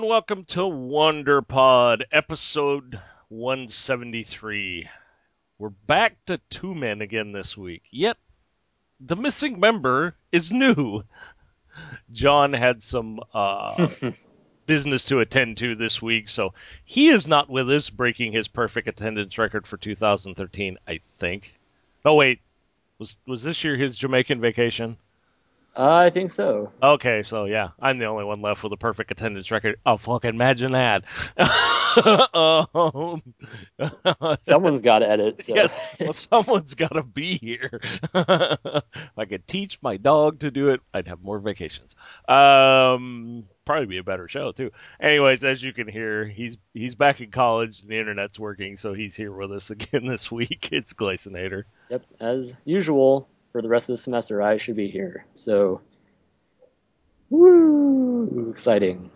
welcome to WonderPod, episode 173. We're back to two men again this week, yet the missing member is new. John had some business to attend to this week, so he is not with us, breaking his perfect attendance record for 2013, I think. Oh, wait, was this year his Jamaican vacation? I think so. Okay, so yeah, I'm the only one left with a perfect attendance record. Oh, fucking imagine that. um, Someone's got to edit. So yes, well, someone's got to be here. If I could teach my dog to do it, I'd have more vacations. Probably be a better show too. Anyways, as you can hear, he's back in college and the internet's working, so he's here with us again this week. It's Glycinator. yep, as usual for the rest of the semester, I should be here. So woo, exciting.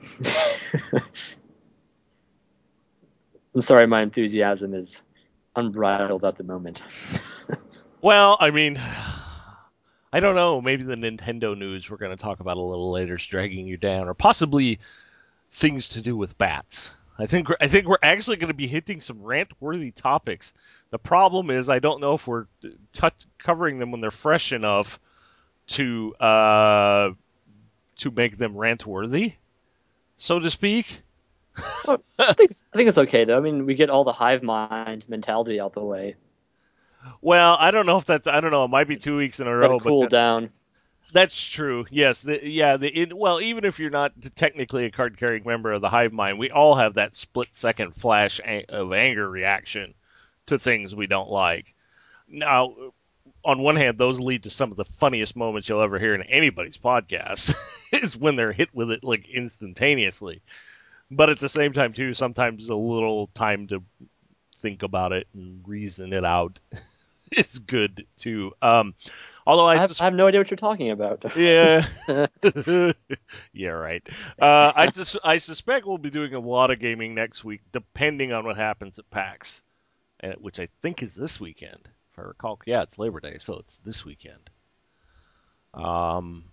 I'm sorry, my enthusiasm is unbridled at the moment. Well, I mean, I don't know. Maybe the Nintendo news we're going to talk about a little later is dragging you down, or possibly things to do with bats. I think we're actually going to be hitting some rant-worthy topics. The problem is I don't know if we're covering them when they're fresh enough to to make them rant-worthy, so to speak. Oh, I think it's okay though. I mean, we get all the hive mind mentality out the way. Well, I don't know if that's I don't know. It might be 2 weeks in a Let row, it but cool down. that's true. Yes. Well, even if you're not technically a card carrying member of the hive mind, we all have that split second flash of anger reaction to things we don't like. Now, on one hand, those lead to some of the funniest moments you'll ever hear in anybody's podcast is when they're hit with it like instantaneously. But at the same time, too, sometimes a little time to think about it and reason it out is good too. Although I have no idea what you're talking about. yeah. Yeah, right. I suspect we'll be doing a lot of gaming next week, depending on what happens at PAX, which I think is this weekend, if I recall. Yeah, it's Labor Day, so it's this weekend. Um,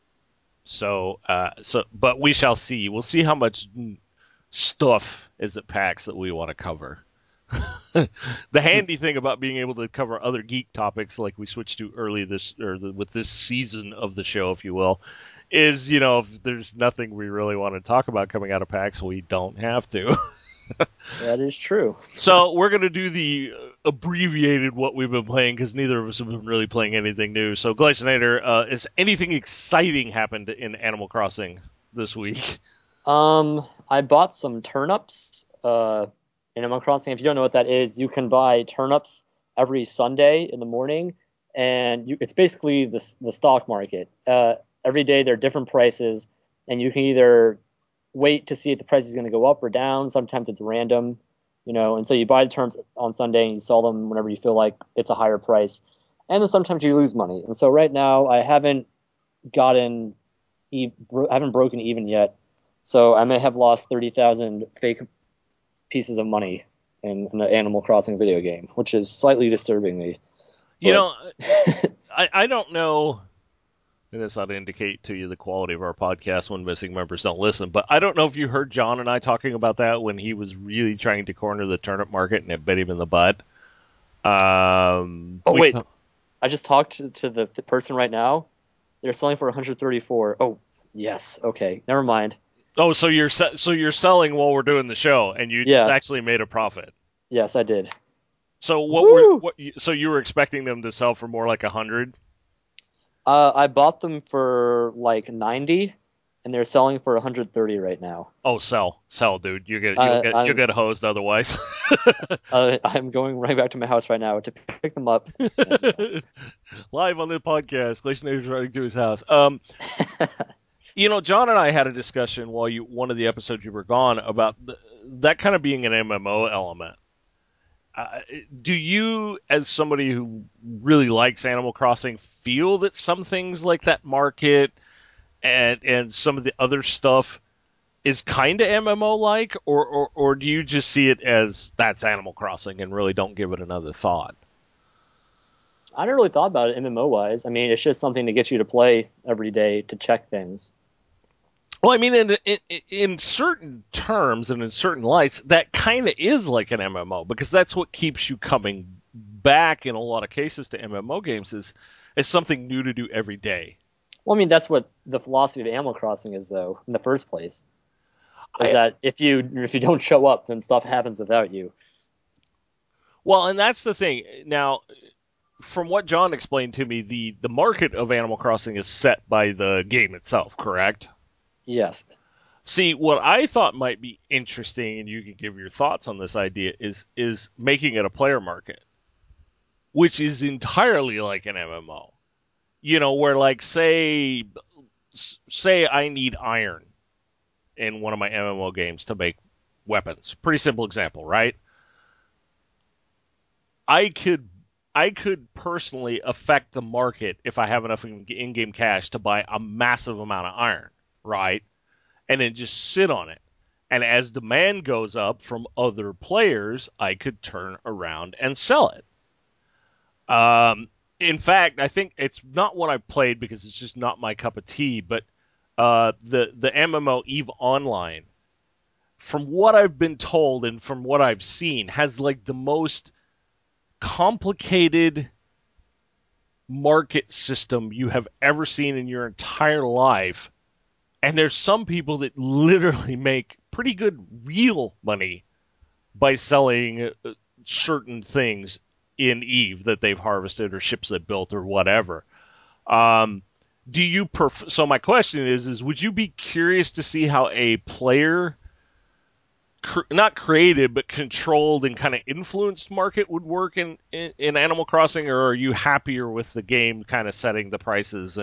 but we shall see. We'll see how much stuff is at PAX that we want to cover. The handy thing about being able to cover other geek topics like we switched to early with this season of the show, if you will, is if there's nothing we really want to talk about coming out of PAX, we don't have to. That is true. So we're gonna do the abbreviated what we've been playing because neither of us have been really playing anything new. So Glycinator, is anything exciting happened in Animal Crossing this week? I bought some turnips. In Animal Crossing, if you don't know what that is, you can buy turnips every Sunday in the morning, and it's basically the stock market. Every day there are different prices, and you can either wait to see if the price is going to go up or down. Sometimes it's random, and so you buy the turnips on Sunday and you sell them whenever you feel like it's a higher price. And then sometimes you lose money. And so right now I haven't gotten, I haven't broken even yet. So I may have lost 30,000 fake pieces of money in an Animal Crossing video game, which is slightly disturbing me. You But know, I don't know. And this ought to indicate to you the quality of our podcast when missing members don't listen. But I don't know if you heard John and I talking about that when he was really trying to corner the turnip market and it bit him in the butt. oh We wait, I just talked to the person right now. They're selling for 134. Oh yes, okay, never mind. Oh, so you're selling while we're doing the show, and you just Yeah, actually made a profit. yes, I did. So Woo! so you were expecting them to sell for more like 100? I bought them for like 90, and they're selling for 130 right now. Oh, sell, dude. You'll Uh, get you'll I'm get hosed otherwise. I'm going right back to my house right now to pick them up and sell Live on the podcast, Glaciator's running to his house. them. John and I had a discussion while one of the episodes you were gone about that kind of being an MMO element. Do you, as somebody who really likes Animal Crossing, feel that some things like that market and some of the other stuff is kind of MMO like, or do you just see it as that's Animal Crossing and really don't give it another thought? I never really thought about it MMO wise. I mean, it's just something to get you to play every day to check things. Well, I mean, in certain terms and in certain lights, that kind of is like an MMO because that's what keeps you coming back in a lot of cases to MMO games is something new to do every day. Well, I mean, that's what the philosophy of Animal Crossing is, though, in the first place. Is I, that if you don't show up, then stuff happens without you. well, and that's the thing. Now, from what John explained to me, the market of Animal Crossing is set by the game itself, correct? Yes. See, what I thought might be interesting, and you can give your thoughts on this idea, is making it a player market, which is entirely like an MMO. You know, where like say I need iron in one of my MMO games to make weapons. Pretty simple example, right? I could I could personally affect the market if I have enough in-game cash to buy a massive amount of iron, right? And then just sit on it. And as demand goes up from other players, I could turn around and sell it. In fact, I think it's not what I've played because it's just not my cup of tea. But the MMO Eve Online, from what I've been told and from what I've seen, has like the most complicated market system you have ever seen in your entire life. And there's some people that literally make pretty good real money by selling certain things in Eve that they've harvested or ships they built or whatever. Um, do you so my question is would you be curious to see how a player not created but controlled and kind of influenced market would work in Animal Crossing, or are you happier with the game kind of setting the prices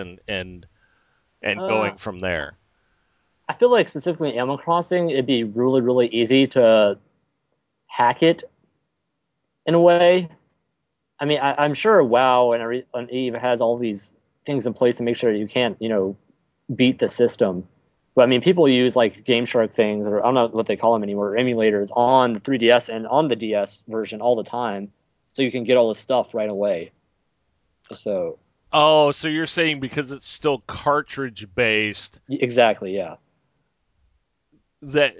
and Uh, going from there? I feel like specifically Animal Crossing, it'd be really, really easy to hack it in a way. I mean, I'm sure WoW and Eve has all these things in place to make sure you can't, beat the system. But I mean, people use like Game Shark things, or I don't know what they call them anymore, emulators on the 3DS and on the DS version all the time, so you can get all this stuff right away. So Oh, so you're saying because it's still cartridge based exactly, yeah. that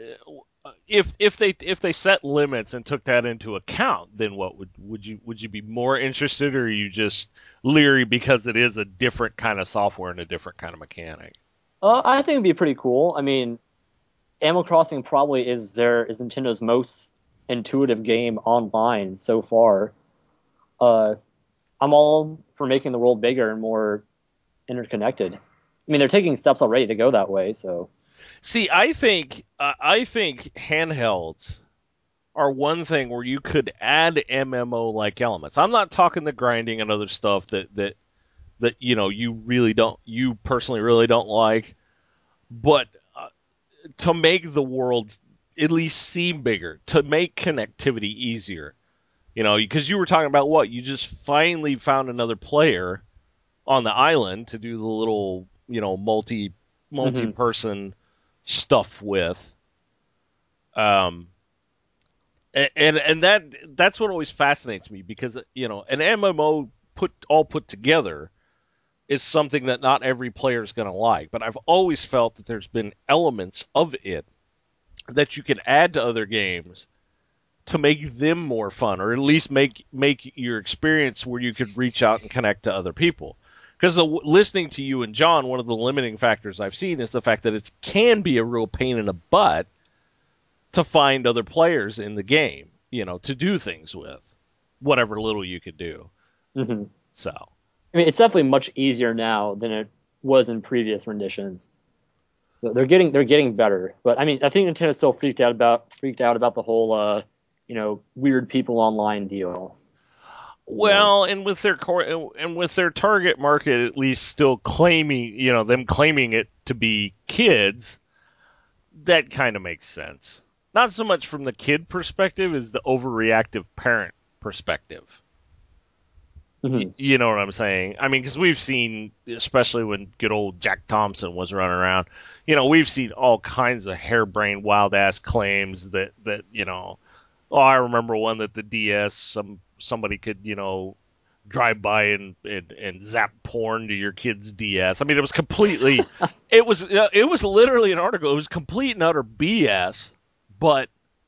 if they set limits and took that into account, then what would you be more interested, or are you just leery because it is a different kind of software and a different kind of mechanic? I think it'd be pretty cool. I mean, Animal Crossing probably is Nintendo's most intuitive game online so far. Uh, I'm all for making the world bigger and more interconnected. I mean, they're taking steps already to go that way. So, See, I think handhelds are one thing where you could add MMO like elements. I'm not talking the grinding and other stuff that you personally really don't like, but to make the world at least seem bigger, to make connectivity easier. Because you were talking about what you just finally found another player on the island to do the little multi hmm person stuff with. Um, and that's what always fascinates me because an MMO put together is something that not every player is going to like. But I've always felt that there's been elements of it that you can add to other games to make them more fun, or at least make your experience where you could reach out and connect to other people. Because listening to you and John, one of the limiting factors I've seen is the fact that it can be a real pain in the butt to find other players in the game, to do things with, whatever little you could do. hmm So, I mean, it's definitely much easier now than it was in previous renditions. So they're getting better. But I mean, I think Nintendo's still freaked out about the whole weird people online deal. well, and with their core and with their target market at least still claiming, them claiming it to be kids, that kind of makes sense. Not so much from the kid perspective as the overreactive parent perspective. Mhm. You know what I'm saying? I mean, because we've seen, especially when good old Jack Thompson was running around, we've seen all kinds of harebrained, wild ass claims that. Oh, I remember one that the DS somebody could drive by and zap porn to your kid's DS. I mean, it was completely, it was literally an article. It was complete and utter BS, but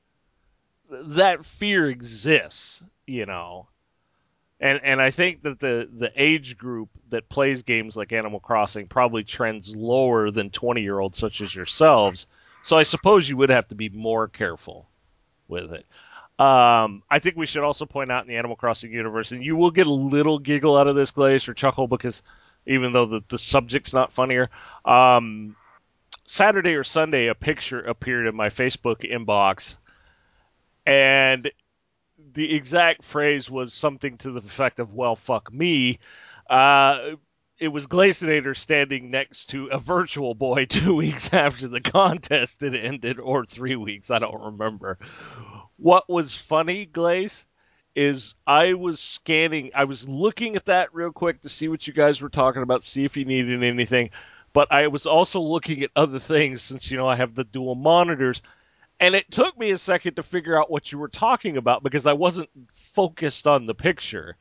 that fear exists, you know. And I think that the age group that plays games like Animal Crossing probably trends lower than 20-year-olds such as yourselves. So I suppose you would have to be more careful with it. I think we should also point out in the Animal Crossing universe, and you will get a little giggle out of this, Glaze, or chuckle, because even though the subject's not funnier, Saturday or Sunday, a picture appeared in my Facebook inbox, and the exact phrase was something to the effect of, well, fuck me. Uh, it was Glacinator standing next to a Virtual Boy 2 weeks after the contest had ended, or 3 weeks, I don't remember. What was funny, Glaze, is I was looking at that real quick to see what you guys were talking about, see if you needed anything, but I was also looking at other things since, I have the dual monitors, and it took me a second to figure out what you were talking about because I wasn't focused on the picture.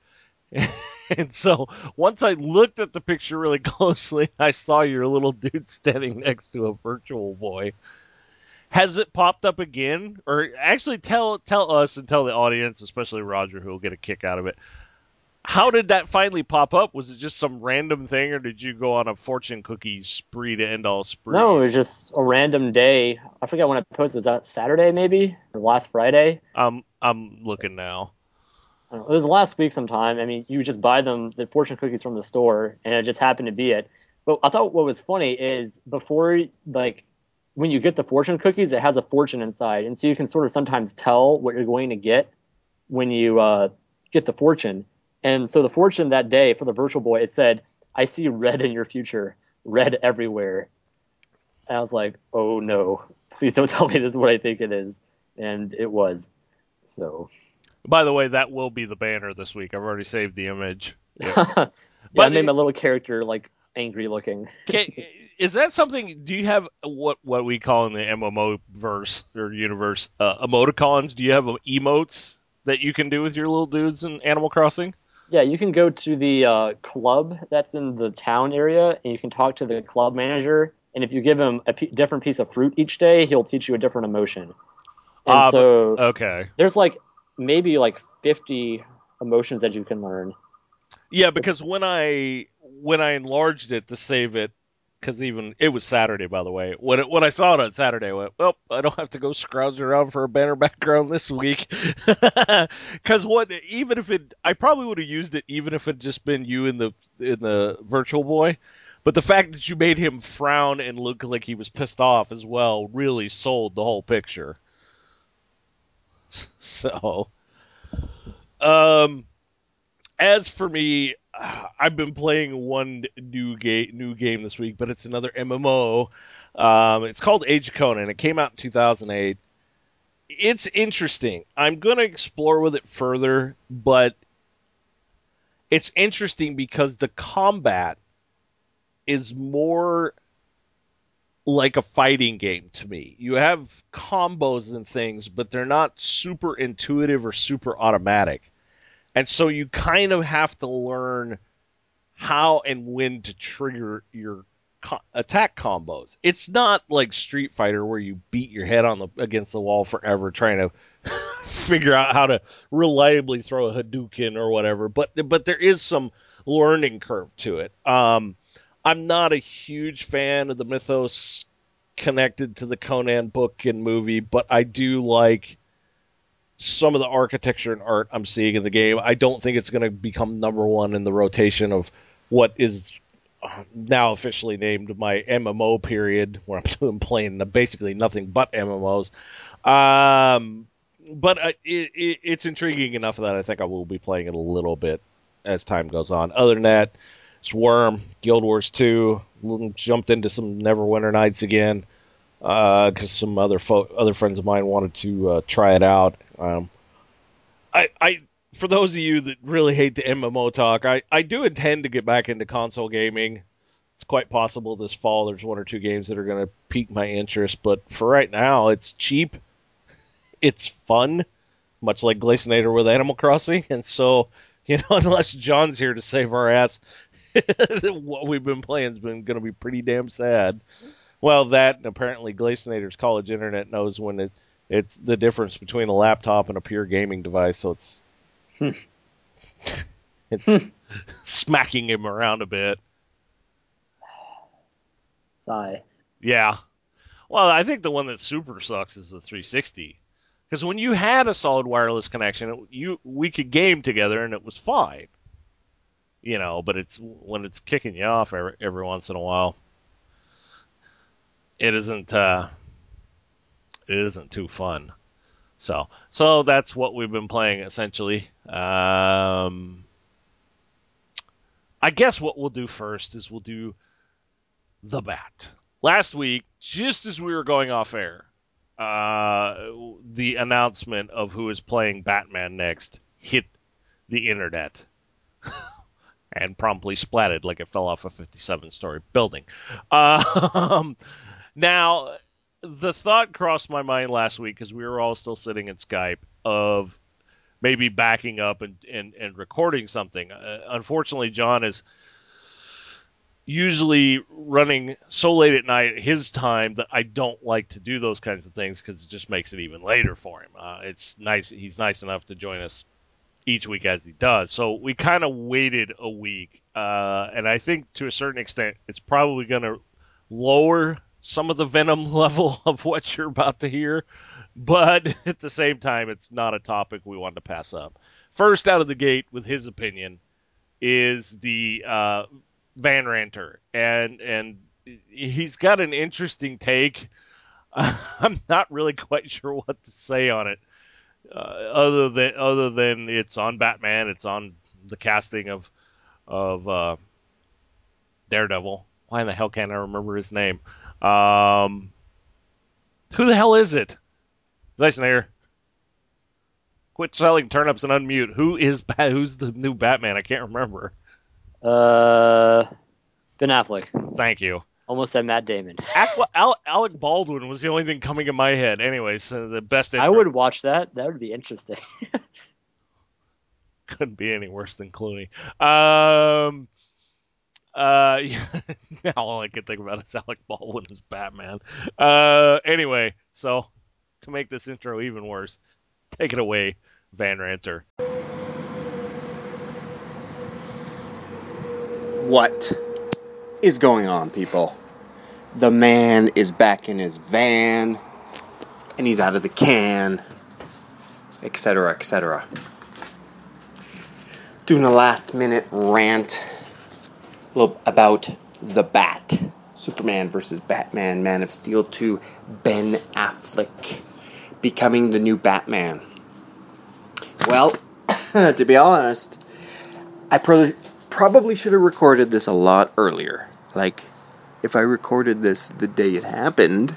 And so once I looked at the picture really closely, I saw your little dude standing next to a Virtual Boy. Has it popped up again? Or actually tell us and tell the audience, especially Roger, who will get a kick out of it. How did that finally pop up? Was it just some random thing, or did you go on a fortune cookie spree to end all No, it was sprees? just a random day. I forget when I posted. Was that Saturday maybe or last Friday? I'm looking now. I don't know. It was last week sometime. I mean, you just buy them the fortune cookies from the store, and it just happened to be it. But I thought what was funny is before, like, when you get the fortune cookies, it has a fortune inside, and so you can sort of sometimes tell what you're going to get when you get the fortune. And so the fortune that day for the Virtual Boy, it said, "I see red in your future, red everywhere." And I was like, "Oh no, please don't tell me this is what I think it is." And it was. So By the way, that will be the banner this week. I've already saved the image. Yep. yeah, I But made my little character like angry looking. can, is that something? Do you have what we call in the MMO verse or universe emoticons? Do you have emotes that you can do with your little dudes in Animal Crossing? Yeah, you can go to the club that's in the town area, and you can talk to the club manager. And if you give him a different piece of fruit each day, he'll teach you a different emotion. And But so okay, there's like maybe like 50 emotions that you can learn. yeah, because when I enlarged it to save it, because even it was Saturday, by the way. When I saw it on Saturday, I went, well, I don't have to go scrounging around for a banner background this week. Because even if I probably would have used it even if it just been you in the Virtual Boy. But the fact that you made him frown and look like he was pissed off as well really sold the whole picture. So, um, as for me, I've been playing one new game this week, but it's another MMO. It's called Age of Conan. It came out in 2008. It's interesting. I'm going to explore with it further, but it's interesting because the combat is more like a fighting game to me. You have combos and things, but they're not super intuitive or super automatic. And so you kind of have to learn how and when to trigger your attack combos. It's not like Street Fighter where you beat your head against the wall forever trying to figure out how to reliably throw a Hadouken or whatever. But there is some learning curve to it. I'm not a huge fan of the mythos connected to the Conan book and movie, but I do like some of the architecture and art I'm seeing in the game. I don't think it's going to become number one in the rotation of what is now officially named my MMO period, where I'm playing basically nothing but MMOs. But it's intriguing enough that I think I will be playing it a little bit as time goes on. Other than that, it's Worm, Guild Wars 2, jumped into some Neverwinter Nights again because some other friends of mine wanted to try it out. I for those of you that really hate the MMO talk, I do intend to get back into console gaming. It's quite possible this fall there's one or two games that are going to pique my interest, but for right now, it's cheap, it's fun, much like Glacinator with Animal Crossing, and so Unless John's here to save our ass, what we've been playing has been going to be pretty damn sad. Well, that and apparently Glacinator's college internet knows when it's the difference between a laptop and a pure gaming device, so it's smacking him around a bit. Sigh. Yeah. Well, I think the one that super sucks is the 360. Because when you had a solid wireless connection, we could game together and it was fine. But it's when it's kicking you off every once in a while, it isn't too fun. So that's what we've been playing essentially. I guess what we'll do first is we'll do the bat. Last week, just as we were going off air, the announcement of who is playing Batman next hit the internet and promptly splatted like it fell off a 57-story building. Um, Now, the thought crossed my mind last week because we were all still sitting in Skype of maybe backing up and recording something. Unfortunately, John is usually running so late at night at his time that I don't like to do those kinds of things because it just makes it even later for him. It's nice. He's nice enough to join us each week as he does. So we kind of waited a week. And I think to a certain extent, it's probably going to lower some of the venom level of what you're about to hear. But at the same time, it's not a topic we want to pass up. First out of the gate with his opinion is the Van Ranter. And he's got an interesting take. I'm not really quite sure what to say on it. Other than it's on Batman, it's on the casting of Daredevil. Why in the hell can't I remember his name? Who the hell is it? Listen here. Quit selling turnips and unmute. Who's the new Batman? I can't remember. Ben Affleck. Thank you. Almost said Matt Damon. Alec Baldwin was the only thing coming in my head. Anyways, the best intro. I would watch that. That would be interesting. Couldn't be any worse than Clooney. Now all I can think about is Alec Baldwin as Batman. Anyway, so to make this intro even worse, take it away, Van Ranter. What is going on, people? The man is back in his van, and he's out of the can, etc., etc. Doing a last-minute rant about the Bat. Superman versus Batman, Man of Steel 2, Ben Affleck becoming the new Batman. Well, to be honest, I probably should have recorded this a lot earlier. Like, if I recorded this the day it happened,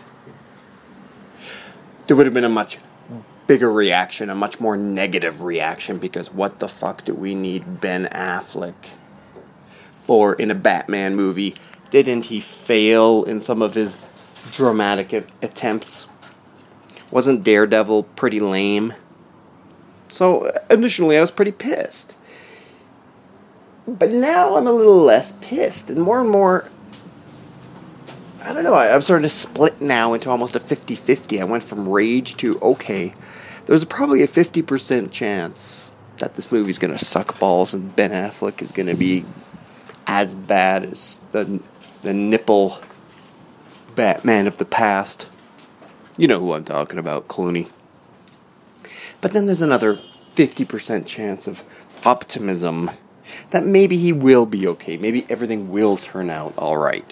there would have been a much bigger reaction, a much more negative reaction, because what the fuck do we need Ben Affleck for in a Batman movie? Didn't he fail in some of his dramatic attempts? Wasn't Daredevil pretty lame? So, initially I was pretty pissed. But now I'm a little less pissed, and more, I don't know, I'm starting to split now into almost a 50-50. I went from rage to, okay, there's probably a 50% chance that this movie's going to suck balls and Ben Affleck is going to be as bad as the nipple Batman of the past. You know who I'm talking about, Clooney. But then there's another 50% chance of optimism that maybe he will be okay. Maybe everything will turn out all right.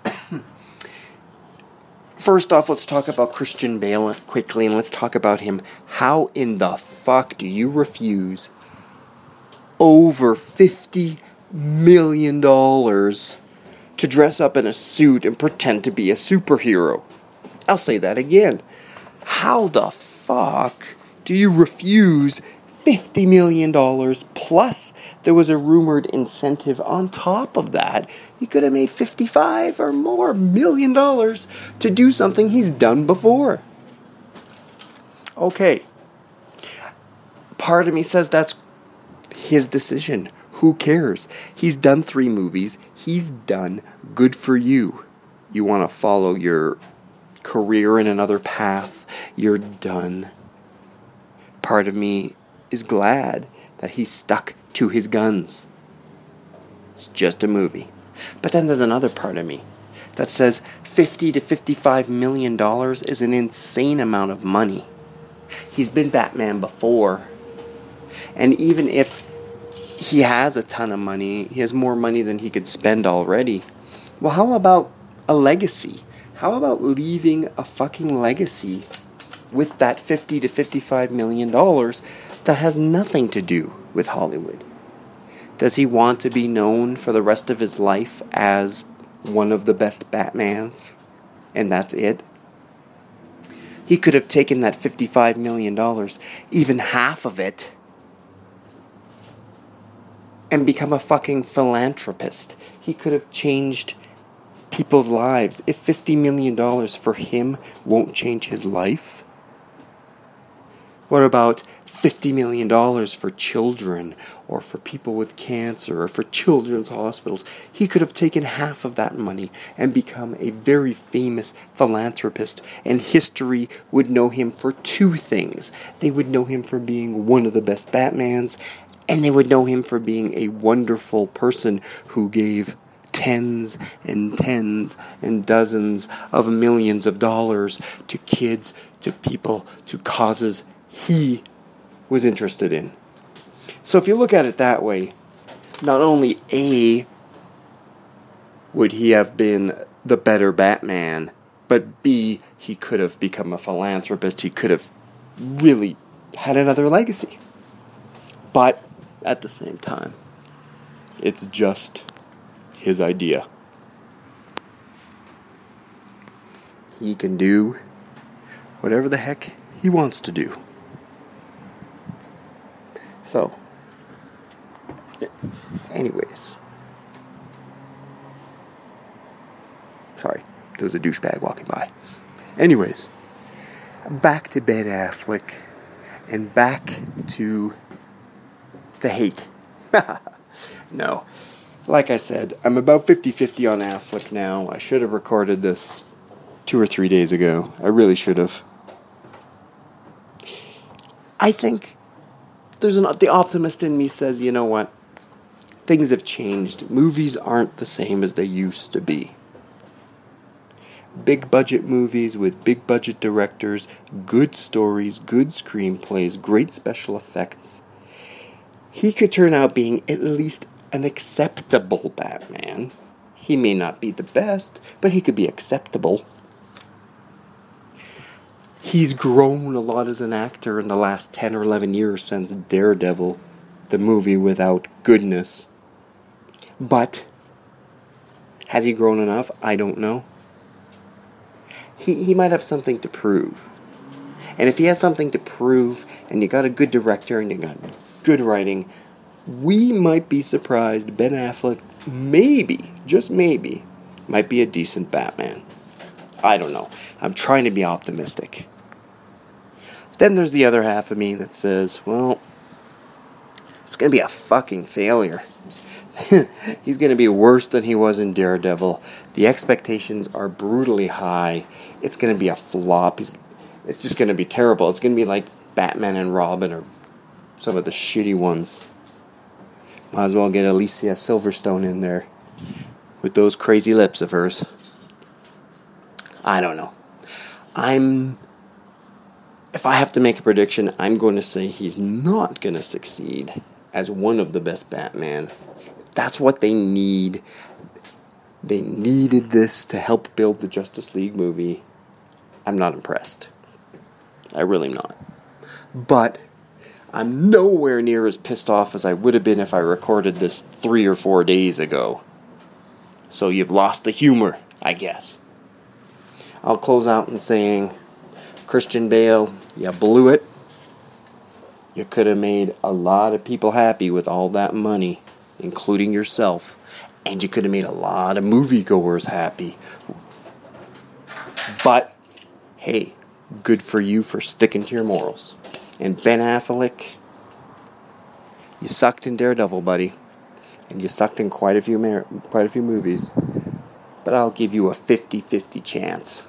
First off, let's talk about Christian Bale quickly, and let's talk about him. How in the fuck do you refuse over $50 million to dress up in a suit and pretend to be a superhero? I'll say that again. How the fuck do you refuse $50 million plus there was a rumored incentive on top of that? He could have made $55 or more million to do something he's done before. Okay. Part of me says that's His decision. Who cares? He's done 3 movies. He's done. Good for you. You want to follow your career in another path. You're done. Part of me is glad that he stuck to his guns. It's just a movie. But then there's another part of me that says $50 to $55 million is an insane amount of money. He's been Batman before. And even if he has a ton of money, he has more money than he could spend already. Well, how about a legacy? How about leaving a fucking legacy with that $50 to $55 million that has nothing to do with Hollywood? Does he want to be known for the rest of his life as one of the best Batmans? And that's it? He could have taken that $55 million, even half of it, and become a fucking philanthropist. He could have changed people's lives. If $50 million for him won't change his life, what about $50 million for children, or for people with cancer, or for children's hospitals? He could have taken half of that money and become a very famous philanthropist, and history would know him for 2 things. They would know him for being one of the best Batmans, and they would know him for being a wonderful person who gave tens and tens and dozens of millions of dollars to kids, to people, to causes he was interested in. So if you look at it that way, not only A, would he have been the better Batman, but B, he could have become a philanthropist. He could have really had another legacy. But at the same time, it's just his idea. He can do whatever the heck he wants to do. So, anyways. Sorry, there was a douchebag walking by. Anyways, back to Ben Affleck, and back to the hate. No. Like I said, I'm about 50-50 on Affleck now. I should have recorded this 2 or 3 days ago. I really should have. I think the optimist in me says, you know what? Things have changed. Movies aren't the same as they used to be. Big budget movies with big budget directors, good stories, good screenplays, great special effects. He could turn out being at least an acceptable Batman. He may not be the best, but he could be acceptable. He's grown a lot as an actor in the last 10 or 11 years since Daredevil, the movie without goodness. But has he grown enough? I don't know. He might have something to prove. And if he has something to prove, and you got a good director, and you got good writing, we might be surprised Ben Affleck maybe, just maybe, might be a decent Batman. I don't know. I'm trying to be optimistic. Then there's the other half of me that says, well, it's going to be a fucking failure. He's going to be worse than he was in Daredevil. The expectations are brutally high. It's going to be a flop. It's just going to be terrible. It's going to be like Batman and Robin or some of the shitty ones. Might as well get Alicia Silverstone in there with those crazy lips of hers. I don't know. If I have to make a prediction, I'm going to say he's not going to succeed as one of the best Batman. That's what they need. They needed this to help build the Justice League movie. I'm not impressed. I really am not. But I'm nowhere near as pissed off as I would have been if I recorded this 3 or 4 days ago. So you've lost the humor, I guess. I'll close out in saying, Christian Bale, you blew it. You could have made a lot of people happy with all that money, including yourself. And you could have made a lot of moviegoers happy. But, hey, good for you for sticking to your morals. And Ben Affleck, You sucked in Daredevil, buddy, and you sucked in quite a few movies. But I'll give you a 50-50 chance.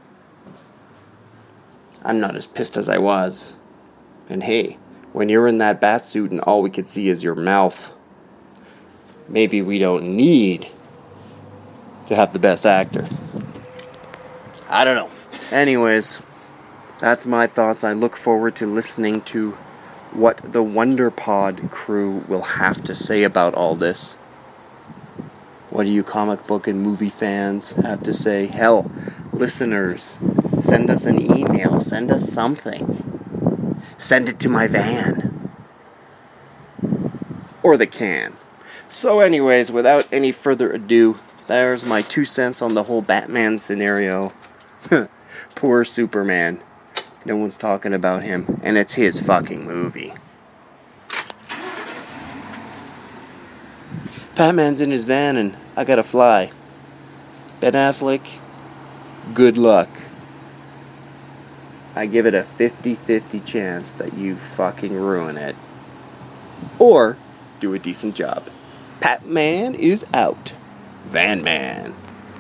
I'm not as pissed as I was. And hey, when you're in that bat suit and all we could see is your mouth, maybe we don't need to have the best actor. I don't know. Anyways, that's my thoughts. I look forward to listening to what the WonderPod crew will have to say about all this. What do you comic book and movie fans have to say? Hell, listeners, send us an email. Send us something. Send it to my van. Or the can. So anyways, without any further ado, there's my 2 cents on the whole Batman scenario. Poor Superman. No one's talking about him, and it's his fucking movie. Batman's in his van, and I gotta fly. Ben Affleck, good luck. I give it a 50-50 chance that you fucking ruin it. Or do a decent job. Batman is out. Van Man.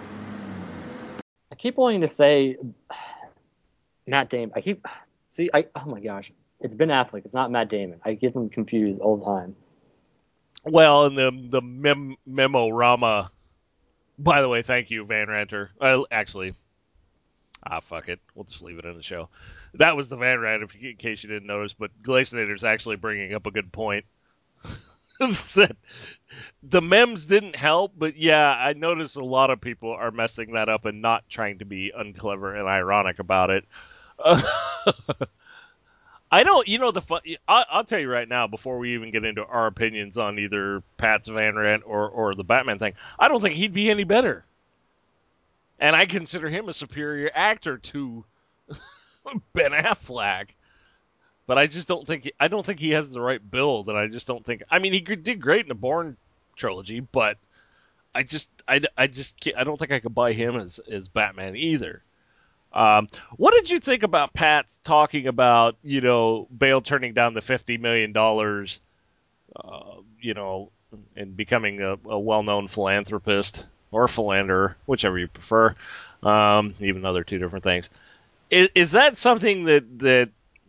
I keep wanting to say Matt Damon. Oh my gosh. It's Ben Affleck. It's not Matt Damon. I get them confused all the time. Well, and the Memo-Rama. By the way, thank you, Van Ranter. Actually, fuck it. We'll just leave it in the show. That was the Van Rant, in case you didn't notice, but Glacinator's actually bringing up a good point. That the memes didn't help, but yeah, I noticed a lot of people are messing that up and not trying to be unclever and ironic about it. I don't, I'll tell you right now, before we even get into our opinions on either Pat's Van Rant or the Batman thing, I don't think he'd be any better. And I consider him a superior actor to Ben Affleck. But I just don't think he has the right build, and I just don't think. I mean, he did great in the Bourne trilogy, but I don't think I could buy him as Batman either. What did you think about Pat talking about Bale turning down the $50 million, and becoming a well-known philanthropist or philanderer, whichever you prefer, even though they're two different things. Is that something that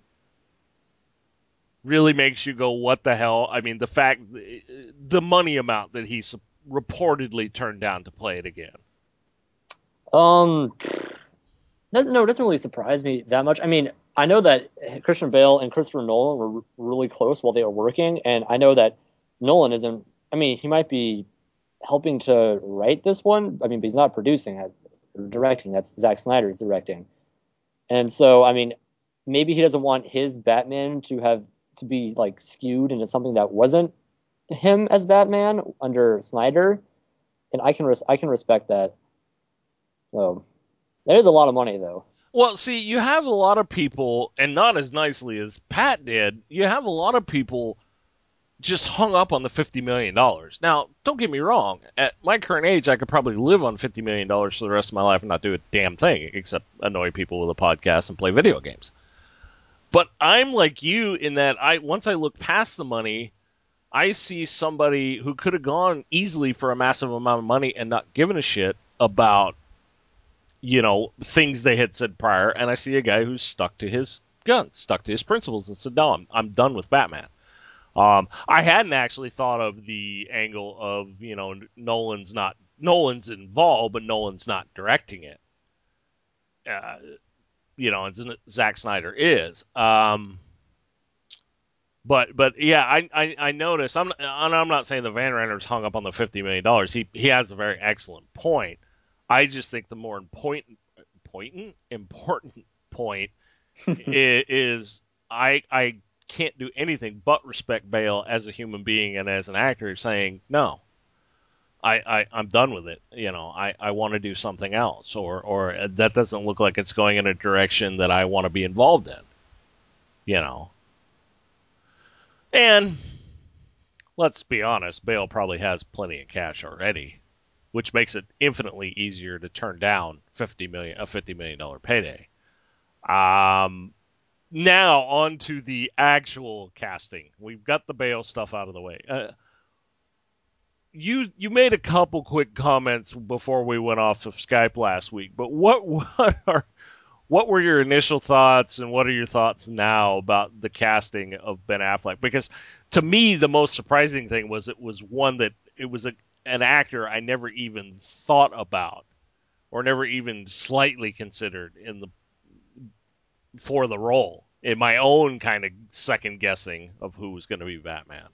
really makes you go, what the hell? I mean, the money amount that he reportedly turned down to play it again. No, it doesn't really surprise me that much. I mean, I know that Christian Bale and Christopher Nolan were really close while they were working, and I know that Nolan isn't. I mean, he might be helping to write this one. I mean, but he's not producing it, or directing. That's Zack Snyder's directing, and so I mean, maybe he doesn't want his Batman to be like skewed into something that wasn't him as Batman under Snyder, and I can respect that. So there is a lot of money though. Well, see, you have a lot of people, and not as nicely as Pat did, you have a lot of people just hung up on the $50 million. Now, don't get me wrong. At my current age, I could probably live on $50 million for the rest of my life and not do a damn thing except annoy people with a podcast and play video games. But I'm like you in that once I look past the money, I see somebody who could have gone easily for a massive amount of money and not given a shit about things they had said prior, and I see a guy who's stuck to his guns, stuck to his principles, and said, "No, I'm done with Batman." I hadn't actually thought of the angle of Nolan's involved, but Nolan's not directing it. And Zack Snyder is. But yeah, I noticed. I'm not saying the Van Ranter's hung up on the $50 million. He has a very excellent point. I just think the more important point is I can't do anything but respect Bale as a human being and as an actor, saying no. I'm done with it. I want to do something else, or that doesn't look like it's going in a direction that I want to be involved in. And let's be honest, Bale probably has plenty of cash already, which makes it infinitely easier to turn down a $50 million payday. now on to the actual casting. We've got the Bale stuff out of the way. You made a couple quick comments before we went off of Skype last week, but what were your initial thoughts, and what are your thoughts now about the casting of Ben Affleck? Because to me, the most surprising thing was it was an actor I never even thought about or never even slightly considered for the role in my own kind of second guessing of who was going to be Batman.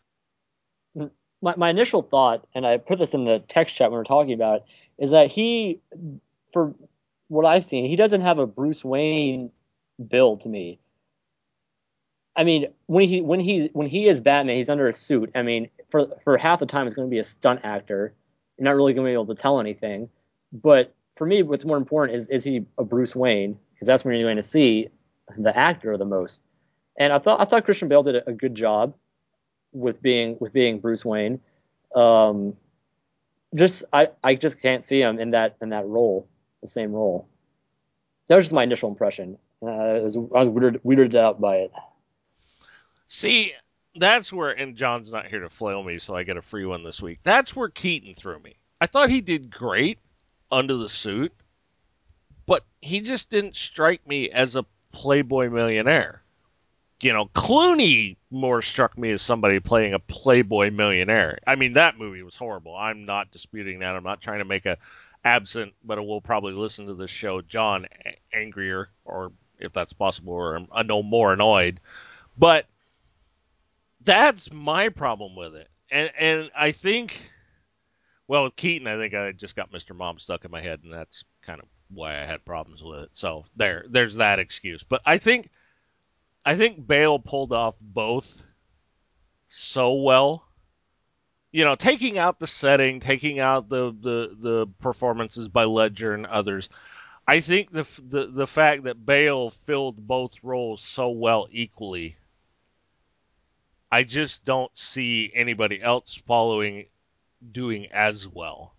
My initial thought, and I put this in the text chat when we were talking about it, is that for what I've seen, he doesn't have a Bruce Wayne build to me. I mean, when he is Batman, he's under a suit. I mean, for half the time, it's going to be a stunt actor. You're not really going to be able to tell anything. But for me, what's more important is he a Bruce Wayne? Because that's when you're going to see the actor the most. And I thought Christian Bale did a good job with being Bruce Wayne. Um, I just can't see him in that role, the same role. That was just my initial impression. I was weirded out by it. See, that's where, and John's not here to flail me, so I get a free one this week. That's where Keaton threw me. I thought he did great under the suit, but he just didn't strike me as a playboy millionaire. Clooney more struck me as somebody playing a playboy millionaire. I mean, that movie was horrible. I'm not disputing that. I'm not trying to make a absent, but we'll probably listen to this show, John, angrier, or if that's possible, or no more annoyed. But that's my problem with it. And I think, well, with Keaton, I think I just got Mr. Mom stuck in my head, and that's kind of why I had problems with it. So there's that excuse. But I think Bale pulled off both so well. Taking out the setting, taking out the performances by Ledger and others. I think the fact that Bale filled both roles so well equally, I just don't see anybody else doing as well.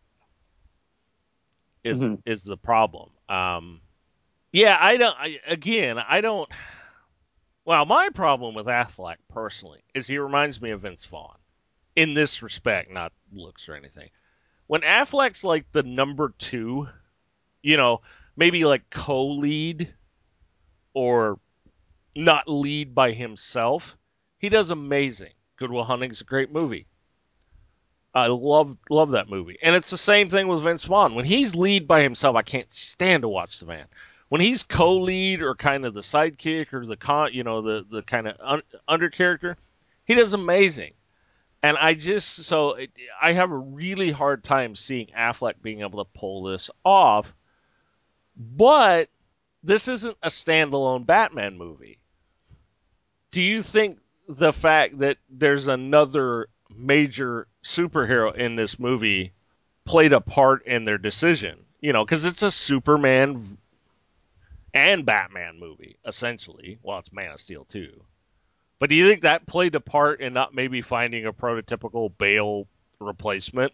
Is Mm-hmm. is the problem? Yeah, I don't. I don't. Well, my problem with Affleck personally is he reminds me of Vince Vaughn in this respect, not looks or anything. When Affleck's like the number two, you know, maybe like co-lead or not lead by himself, he does amazing. Good Will Hunting's a great movie. I love that movie, and it's the same thing with Vince Vaughn. When he's lead by himself, I can't stand to watch the man. When he's co-lead or kind of the sidekick or the kind of under character, he does amazing. And I have a really hard time seeing Affleck being able to pull this off. But this isn't a standalone Batman movie. Do you think the fact that there's another major superhero in this movie played a part in their decision? Because it's a Superman and Batman movie, essentially. Well, it's Man of Steel, too. But do you think that played a part in not maybe finding a prototypical Bale replacement?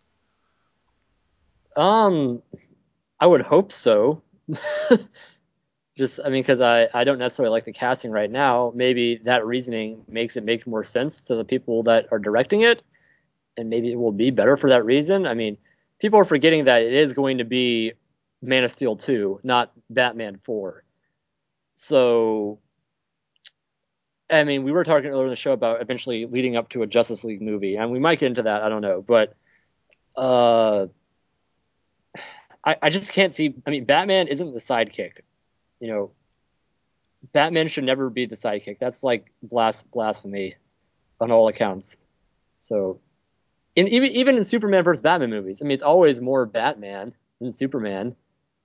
Um, I would hope so. I mean, because I don't necessarily like the casting right now. Maybe that reasoning makes it make more sense to the people that are directing it, and maybe it will be better for that reason. I mean, people are forgetting that it is going to be Man of Steel 2, not Batman 4. So, I mean, we were talking earlier in the show about eventually leading up to a Justice League movie, and we might get into that. I don't know, but uh, I just can't see. I mean, Batman isn't the sidekick. You know, Batman should never be the sidekick. That's like blasphemy on all accounts. So, even in Superman versus Batman movies, I mean, it's always more Batman than Superman.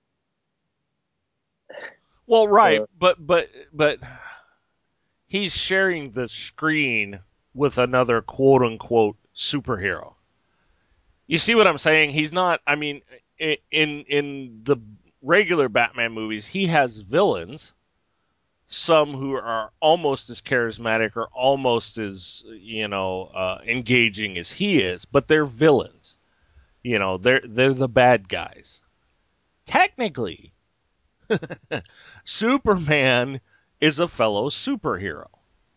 Well, right, So, but he's sharing the screen with another quote unquote superhero. You see what I'm saying? He's not. I mean, in the regular Batman movies, he has villains, some who are almost as charismatic or almost as engaging as he is, but they're villains. They're the bad guys. Technically, Superman is a fellow superhero.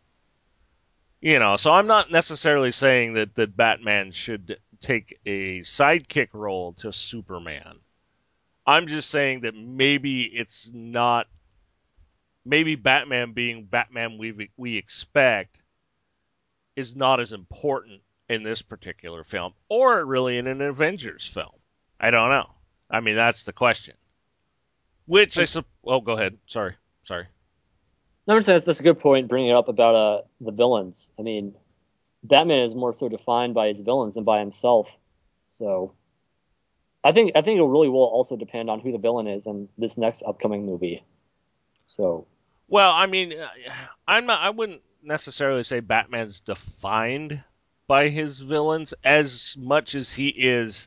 So I'm not necessarily saying that Batman should take a sidekick role to Superman. I'm just saying that maybe it's not, maybe Batman being Batman we expect is not as important in this particular film, or really in an Avengers film. I don't know. I mean, that's the question. Which oh, go ahead. Sorry. No, I'm saying that's a good point, bringing it up about the villains. I mean, Batman is more so defined by his villains than by himself. So I think it really will also depend on who the villain is in this next upcoming movie. So Well, I mean, I wouldn't necessarily say Batman's defined by his villains as much as he is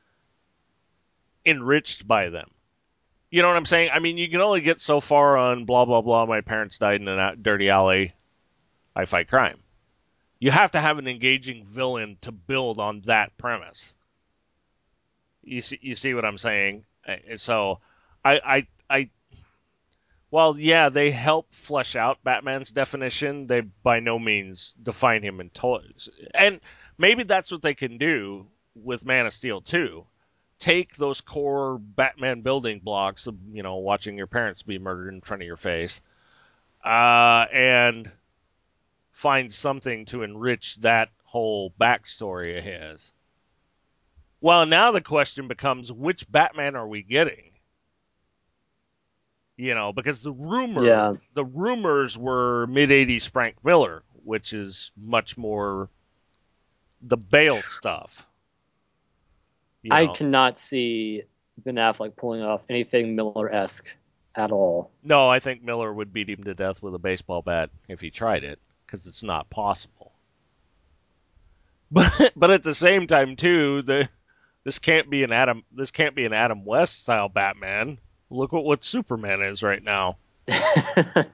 enriched by them. You know what I'm saying? I mean, you can only get so far on blah blah blah. My parents died in a dirty alley. I fight crime. You have to have an engaging villain to build on that premise. You see what I'm saying? So, I while yeah, they help flesh out Batman's definition, they by no means define him in toys. And maybe that's what they can do with Man of Steel too. Take those core Batman building blocks of watching your parents be murdered in front of your face, and find something to enrich that whole backstory of his. Well, now the question becomes, which Batman are we getting? Because yeah, the rumors were mid '80s Frank Miller, which is much more the Bale stuff. I cannot see Ben Affleck pulling off anything Miller-esque at all. No, I think Miller would beat him to death with a baseball bat if he tried it, because it's not possible. But at the same time too, this can't be an Adam West style Batman. Look at what Superman is right now. I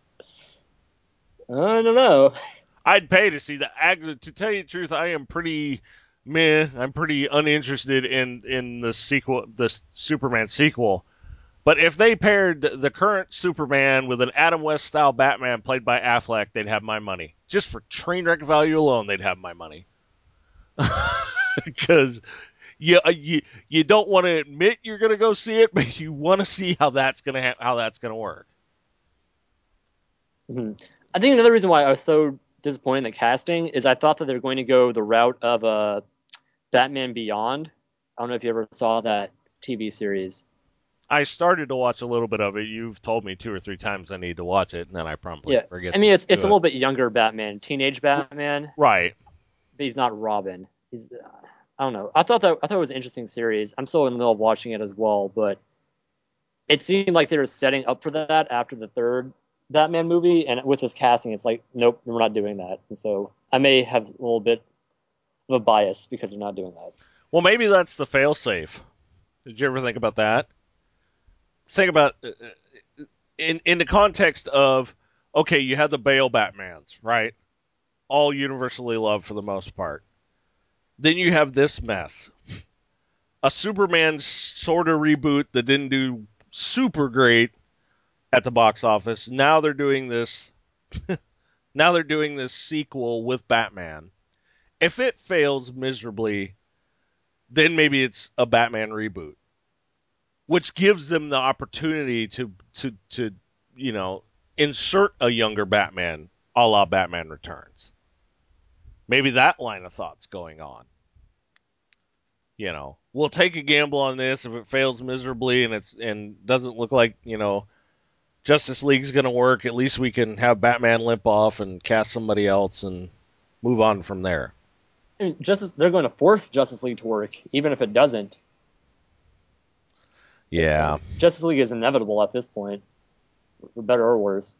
don't know. I'd pay to see the act. To tell you the truth, I am pretty meh. I'm pretty uninterested in the sequel, the Superman sequel. But if they paired the current Superman with an Adam West style Batman played by Affleck, they'd have my money. Just for train wreck value alone, they'd have my money. Because you don't want to admit you're going to go see it, but you want to see how that's going to work. Mm-hmm. I think another reason why I was so disappointed in the casting is I thought that they were going to go the route of Batman Beyond. I don't know if you ever saw that TV series. I started to watch a little bit of it. You've told me 2 or 3 times I need to watch it, and then I promptly Yeah, forget I to mean it's do a it. little bit younger Batman, teenage Batman, Right. but he's not Robin. He's I don't know. I thought it was an interesting series. I'm still in the middle of watching it as well, but it seemed like they were setting up for that after the third Batman movie, and with this casting, it's like, nope, we're not doing that. And so I may have a little bit of a bias because they're not doing that. Well, maybe that's the failsafe. Did you ever think about that? Think about in the context of, okay, you had the Bale Batmans, right? All universally loved for the most part. Then you have this mess, a Superman sort of reboot that didn't do super great at the box office. Now they're doing this. Now they're doing this sequel with Batman. If it fails miserably, then maybe it's a Batman reboot, which gives them the opportunity to you know insert a younger Batman, a la Batman Returns. Maybe that line of thought's going on. We'll take a gamble on this. If it fails miserably and doesn't look like Justice League's going to work, at least we can have Batman limp off and cast somebody else and move on from there. I mean, they're going to force Justice League to work, even if it doesn't. Yeah. Justice League is inevitable at this point, for better or worse.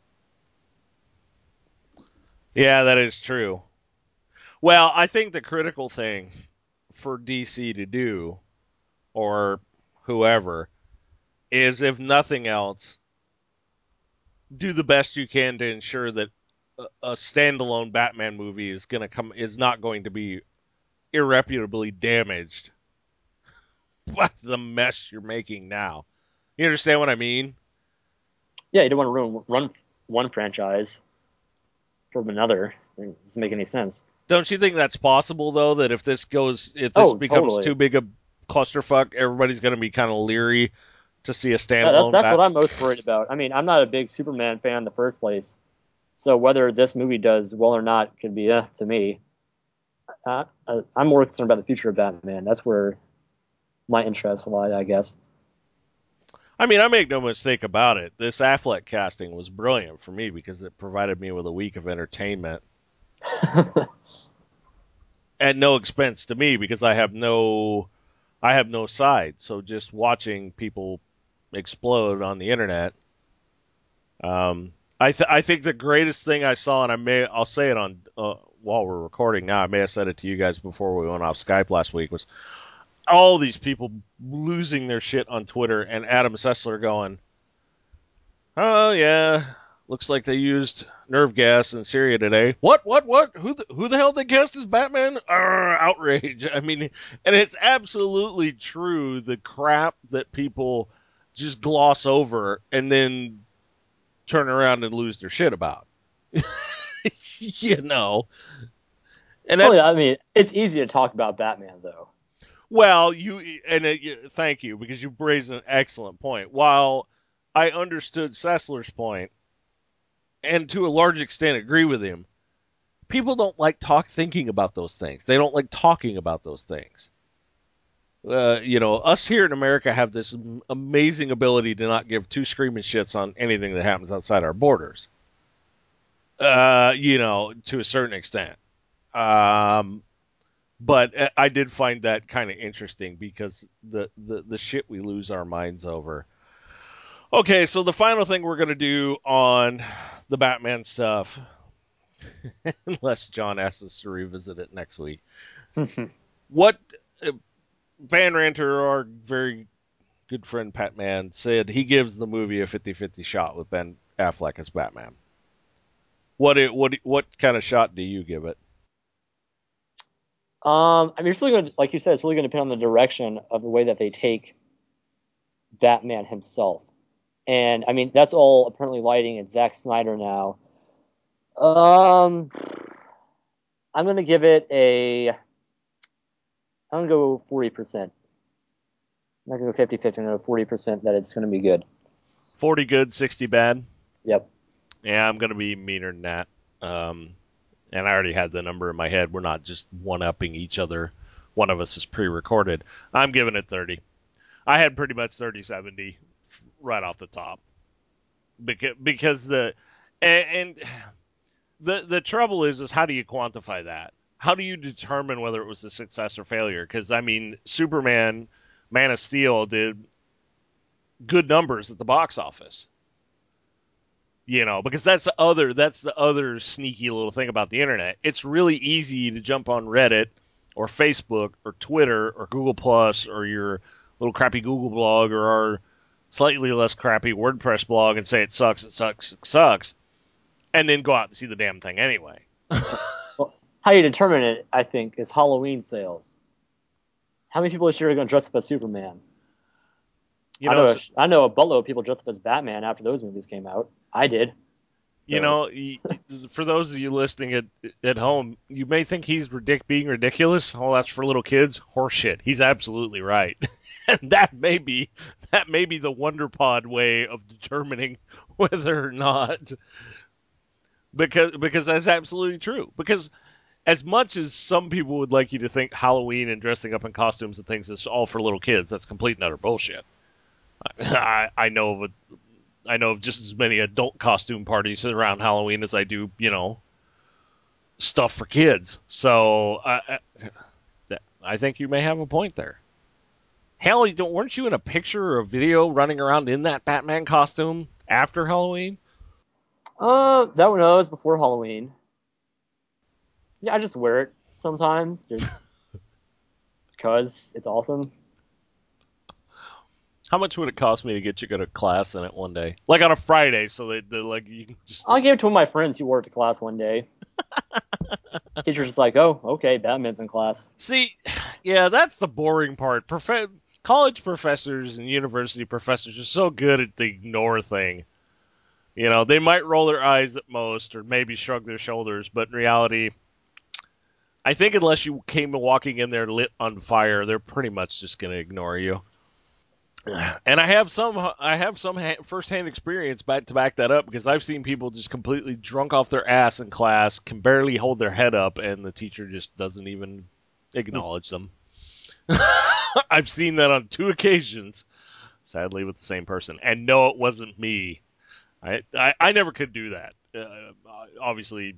Yeah, that is true. Well, I think the critical thing for DC to do, or whoever, is, if nothing else, do the best you can to ensure that a standalone Batman movie is not going to be irreparably damaged by the mess you're making now. You understand what I mean? Yeah, you don't want to run one franchise from another. It doesn't make any sense. Don't you think that's possible though? That if this Oh, becomes totally. too big a clusterfuck, everybody's going to be kind of leery to see a standalone That's bat. what I'm most worried about. I mean, I'm not a big Superman fan in the first place, so whether this movie does well or not could be to me. I'm more concerned about the future of Batman. That's where my interests lie, I guess. I mean, I make no mistake about it. This Affleck casting was brilliant for me because it provided me with a week of entertainment at no expense to me because I have no side. So just watching people explode on the internet. I think the greatest thing I saw, and I'll say it on while we're recording now. I may have said it to you guys before we went off Skype last week. Was all these people losing their shit on Twitter and Adam Sessler going, "Oh yeah, looks like they used nerve gas in Syria today." What? Who the hell they cast as Batman? Outrage. I mean, and it's absolutely true. The crap that people just gloss over and then turn around and lose their shit about. you know, and Well, that's yeah, I mean, it's easy to talk about Batman, though. well, thank you because you raised an excellent point. While I understood Sessler's point and to a large extent agree with him, people don't like thinking about those things. They don't like talking about those things. Us here in America have this amazing ability to not give two screaming shits on anything that happens outside our borders. To a certain extent. Um, but I did find that kind of interesting because the shit we lose our minds over. Okay, so the final thing we're gonna do on the Batman stuff, unless John asks us to revisit it next week, what uh, Van Ranter, our very good friend Pat Mann, said he gives the movie a 50-50 shot with Ben Affleck as Batman. What kind of shot do you give it? I mean, it's really going to, like you said, it's really going to depend on the direction of the way that they take Batman himself. And I mean, that's all apparently lighting at Zack Snyder now. Um, I'm going to give it a. I'm going to go 40%. I'm not going to go 50-50. I'm going to go 40% that it's going to be good. 40 good, 60 bad. Yep. Yeah, I'm gonna be meaner than that. Um, and I already had the number in my head. We're not just one upping each other. One of us is pre recorded. I'm giving it 30. I had pretty much 30-70 right off the top. Because and the trouble is how do you quantify that? How do you determine whether it was a success or failure? Because I mean, Superman, Man of Steel did good numbers at the box office. Because that's the other sneaky little thing about the internet. It's really easy to jump on Reddit or Facebook or Twitter or Google Plus or your little crappy Google blog or our slightly less crappy WordPress blog and say it sucks, it sucks, it sucks, and then go out and see the damn thing anyway. Well, how you determine it, I think, is Halloween sales. How many people this year are going to dress up as Superman? you know, so, I know a buttload of people dressed up as Batman after those movies came out. I did. you So, know, for those of you listening at home, you may think he's being ridiculous. Oh, that's for little kids. Horseshit. He's absolutely right. And that may be the WonderPod way of determining whether or not because that's absolutely true. Because as much as some people would like you to think Halloween and dressing up in costumes and things is all for little kids, that's complete and utter bullshit. I know of just as many adult costume parties around Halloween as I do, stuff for kids. So I think you may have a point there. Hell, weren't you in a picture or a video running around in that Batman costume after Halloween? that one was before Halloween. Yeah, I just wear it sometimes just because it's awesome. How much would it cost me to get you to go to class in it one day, like on a Friday, so that like you can just I'll give it to one of my friends who wore it to class one day. Teacher's just like, oh, okay, Batman's in class. see? Yeah, that's the boring part. College professors and university professors are so good at the ignore thing. They might roll their eyes at most, or maybe shrug their shoulders, but in reality, I think unless you came walking in there lit on fire, they're pretty much just going to ignore you. And I have some firsthand experience to back that up because I've seen people just completely drunk off their ass in class, can barely hold their head up, and the teacher just doesn't even acknowledge them. I've seen that on 2 occasions, sadly with the same person. And no, it wasn't me. I never could do that. Obviously,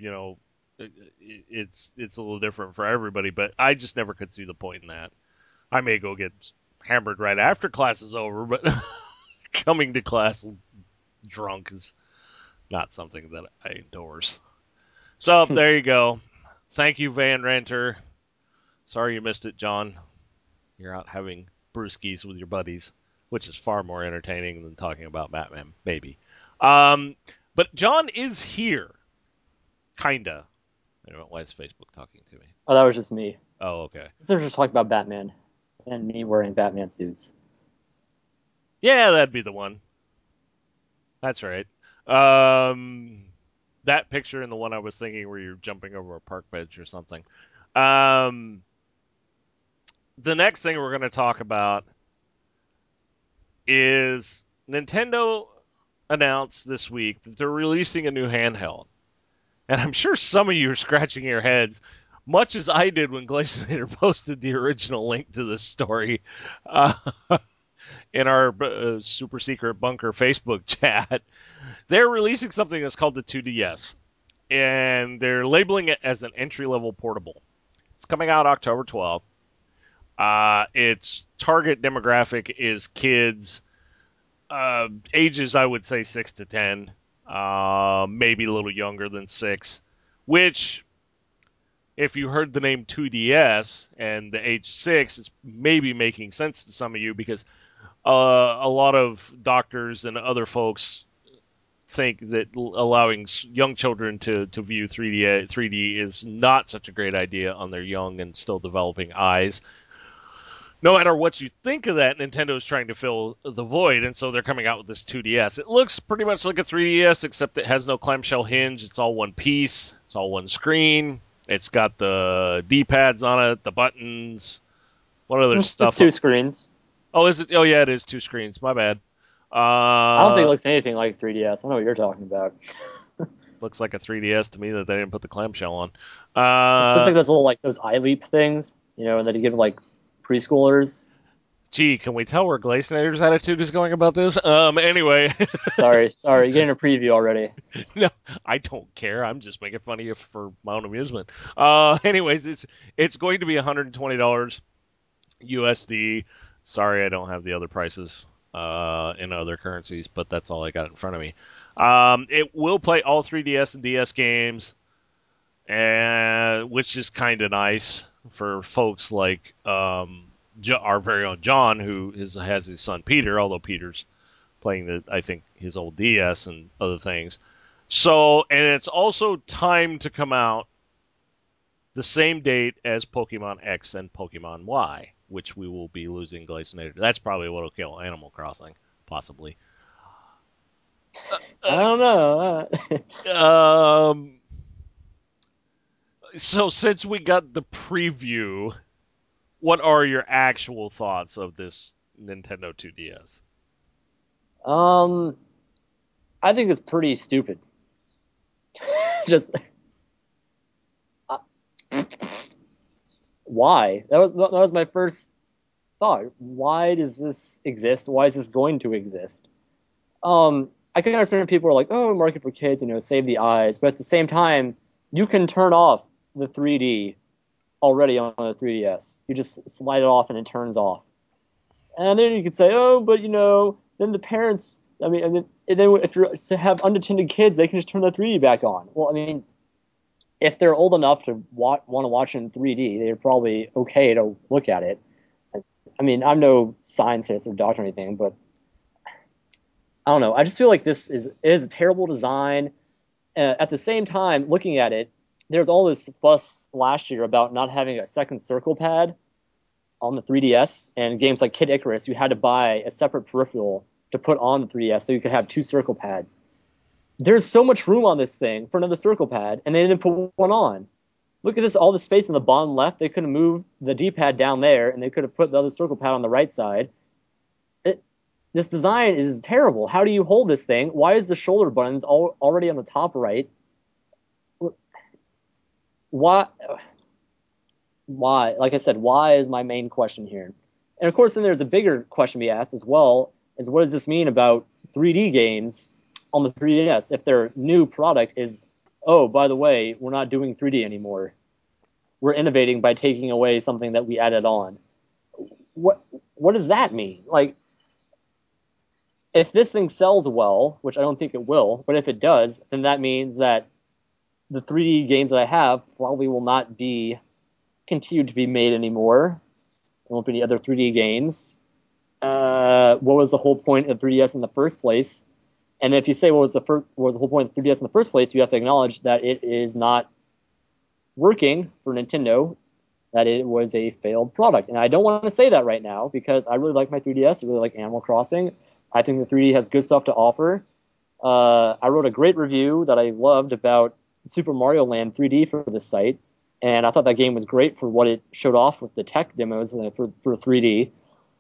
it's a little different for everybody, but I just never could see the point in that. I may go get hammered right after class is over, but coming to class drunk is not something that I endorse. So there you go. Thank you, Van Renter. Sorry you missed it, John. You're out having brewskis with your buddies, which is far more entertaining than talking about Batman, maybe. Um, but John is here, kinda. I don't know why is Facebook talking to me. Oh, that was just me. Oh, okay. They're just talking about Batman and me wearing Batman suits. Yeah, that'd be the one. That's right. Um, that picture and the one I was thinking where you're jumping over a park bench or something. Um, the next thing we're going to talk about is Nintendo announced this week that they're releasing a new handheld. And I'm sure some of you are scratching your heads, much as I did when Glaciator posted the original link to this story uh, in our super secret bunker Facebook chat. They're releasing something that's called the 2DS, and they're labeling it as an entry level portable. It's coming out October 12th. Its target demographic is kids, ages I would say 6 to 10, maybe a little younger than 6. Which, if you heard the name 2DS and the age 6, it's maybe making sense to some of you because a lot of doctors and other folks think that allowing young children to view 3D is not such a great idea on their young and still developing eyes. No matter what you think of that, Nintendo is trying to fill the void, and so they're coming out with this 2DS. It looks pretty much like a 3DS, except it has no clamshell hinge. It's all one piece. It's all one screen. It's got the D-pads on it, the buttons. What other It's stuff? 2 screens. Oh, is it? Oh, yeah, it is 2 screens. My bad. I don't think it looks anything like 3DS. I know what you're talking about. Looks like a 3DS to me that they didn't put the clamshell on. It looks like those little those iLeap things, and that you give like preschoolers. Gee, can we tell where Glacenator's attitude is going about this? Anyway. Sorry, you're getting a preview already. No, I don't care. I'm just making fun of you for my own amusement. Anyways, it's going to be $120 USD. Sorry, I don't have the other prices in other currencies, but that's all I got in front of me. It will play all 3DS and DS games, and which is kind of nice for folks like our very own John, who has his son Peter, although Peter's playing I think his old DS and other things. So, and it's also timed to come out the same date as Pokemon X and Pokemon Y, which we will be losing Glacenator. That's probably what will kill Animal Crossing, possibly. I don't know. Um, so since we got the preview, what are your actual thoughts of this Nintendo 2DS? um, I think it's pretty stupid. Just uh, why? That was my first thought. Why does this exist? Why is this going to exist? I can understand people are like, "Oh, market for kids, save the eyes," but at the same time, you can turn off the 3D already on the 3DS. You just slide it off and it turns off. And then you could say, "Oh, but then the parents. I mean, and then if you have unattended kids, they can just turn the 3D back on." Well, I mean, if they're old enough to want to watch it in 3D, they're probably okay to look at it. I mean, I'm no scientist or doctor or anything, but I don't know. I just feel like this is a terrible design. At the same time, looking at it, there's all this fuss last year about not having a second circle pad on the 3DS, and games like Kid Icarus, you had to buy a separate peripheral to put on the 3DS so you could have 2 circle pads. there's so much room on this thing for another circle pad, and they didn't put one on. Look at this, all the space in the bottom left. They could have moved the D-pad down there, and they could have put the other circle pad on the right side. This design is terrible. How do you hold this thing? Why is the shoulder buttons already on the top right? Why? Why? Like I said, why is my main question here. And of course, then there's a bigger question to be asked as well, is what does this mean about 3D games on the 3DS if their new product is, oh, by the way, we're not doing 3D anymore. We're innovating by taking away something that we added on. What does that mean? Like, if this thing sells well, which I don't think it will, but if it does, then that means that the 3D games that I have probably will not be continued to be made anymore. There won't be any other 3D games. What was the whole point of 3DS in the first place? And if you say what was the whole point of 3DS in the first place, you have to acknowledge that it is not working for Nintendo, that it was a failed product. And I don't want to say that right now because I really like my 3DS. I really like Animal Crossing. I think the 3D has good stuff to offer. I wrote a great review that I loved about Super Mario Land 3D for this site, and I thought that game was great for what it showed off with the tech demos for 3D.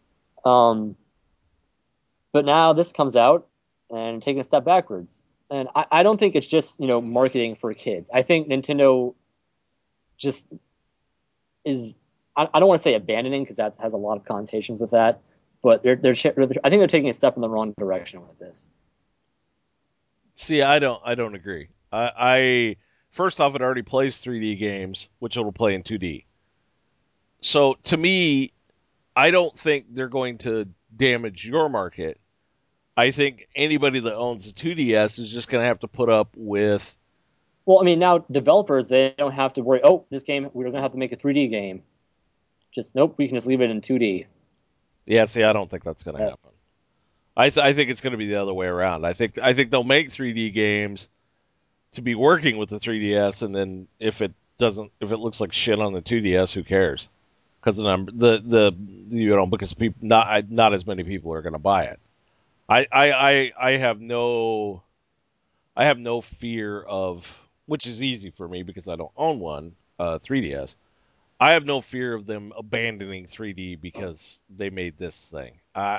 But now this comes out and taking a step backwards. And I don't think it's just, marketing for kids. I think Nintendo just is, I don't want to say abandoning because that has a lot of connotations with that, but I think they're taking a step in the wrong direction with this. See, I don't agree. I first off, it already plays 3D games, which it'll play in 2D. So to me, I don't think they're going to damage your market. I think anybody that owns a 2DS is just going to have to put up with. Well, I mean, now developers, they don't have to worry, oh, this game, we're going to have to make a 3D game. Just, nope, we can just leave it in 2D. Yeah, see, I don't think that's going to happen. I think it's going to be the other way around. I think they'll make 3D games to be working with the 3DS, and then if it looks like shit on the 2DS, who cares? Because because people not as many people are going to buy it. I have no fear of, which is easy for me because I don't own one 3DS. I have no fear of them abandoning 3D because they made this thing.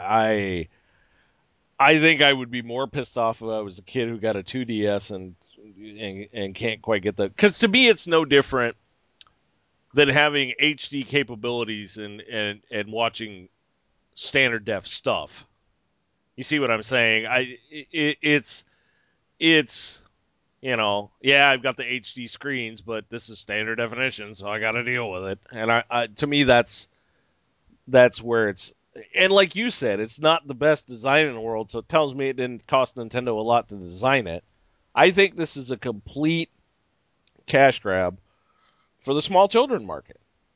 I think I would be more pissed off if I was a kid who got a 2DS and can't quite get that. Because to me, it's no different than having HD capabilities and watching standard def stuff. You see what I'm saying? It's yeah, I've got the HD screens, but this is standard definition, so I got to deal with it. And to me, that's where it's. And like you said, it's not the best design in the world, so it tells me it didn't cost Nintendo a lot to design it. I think this is a complete cash grab for the small children market.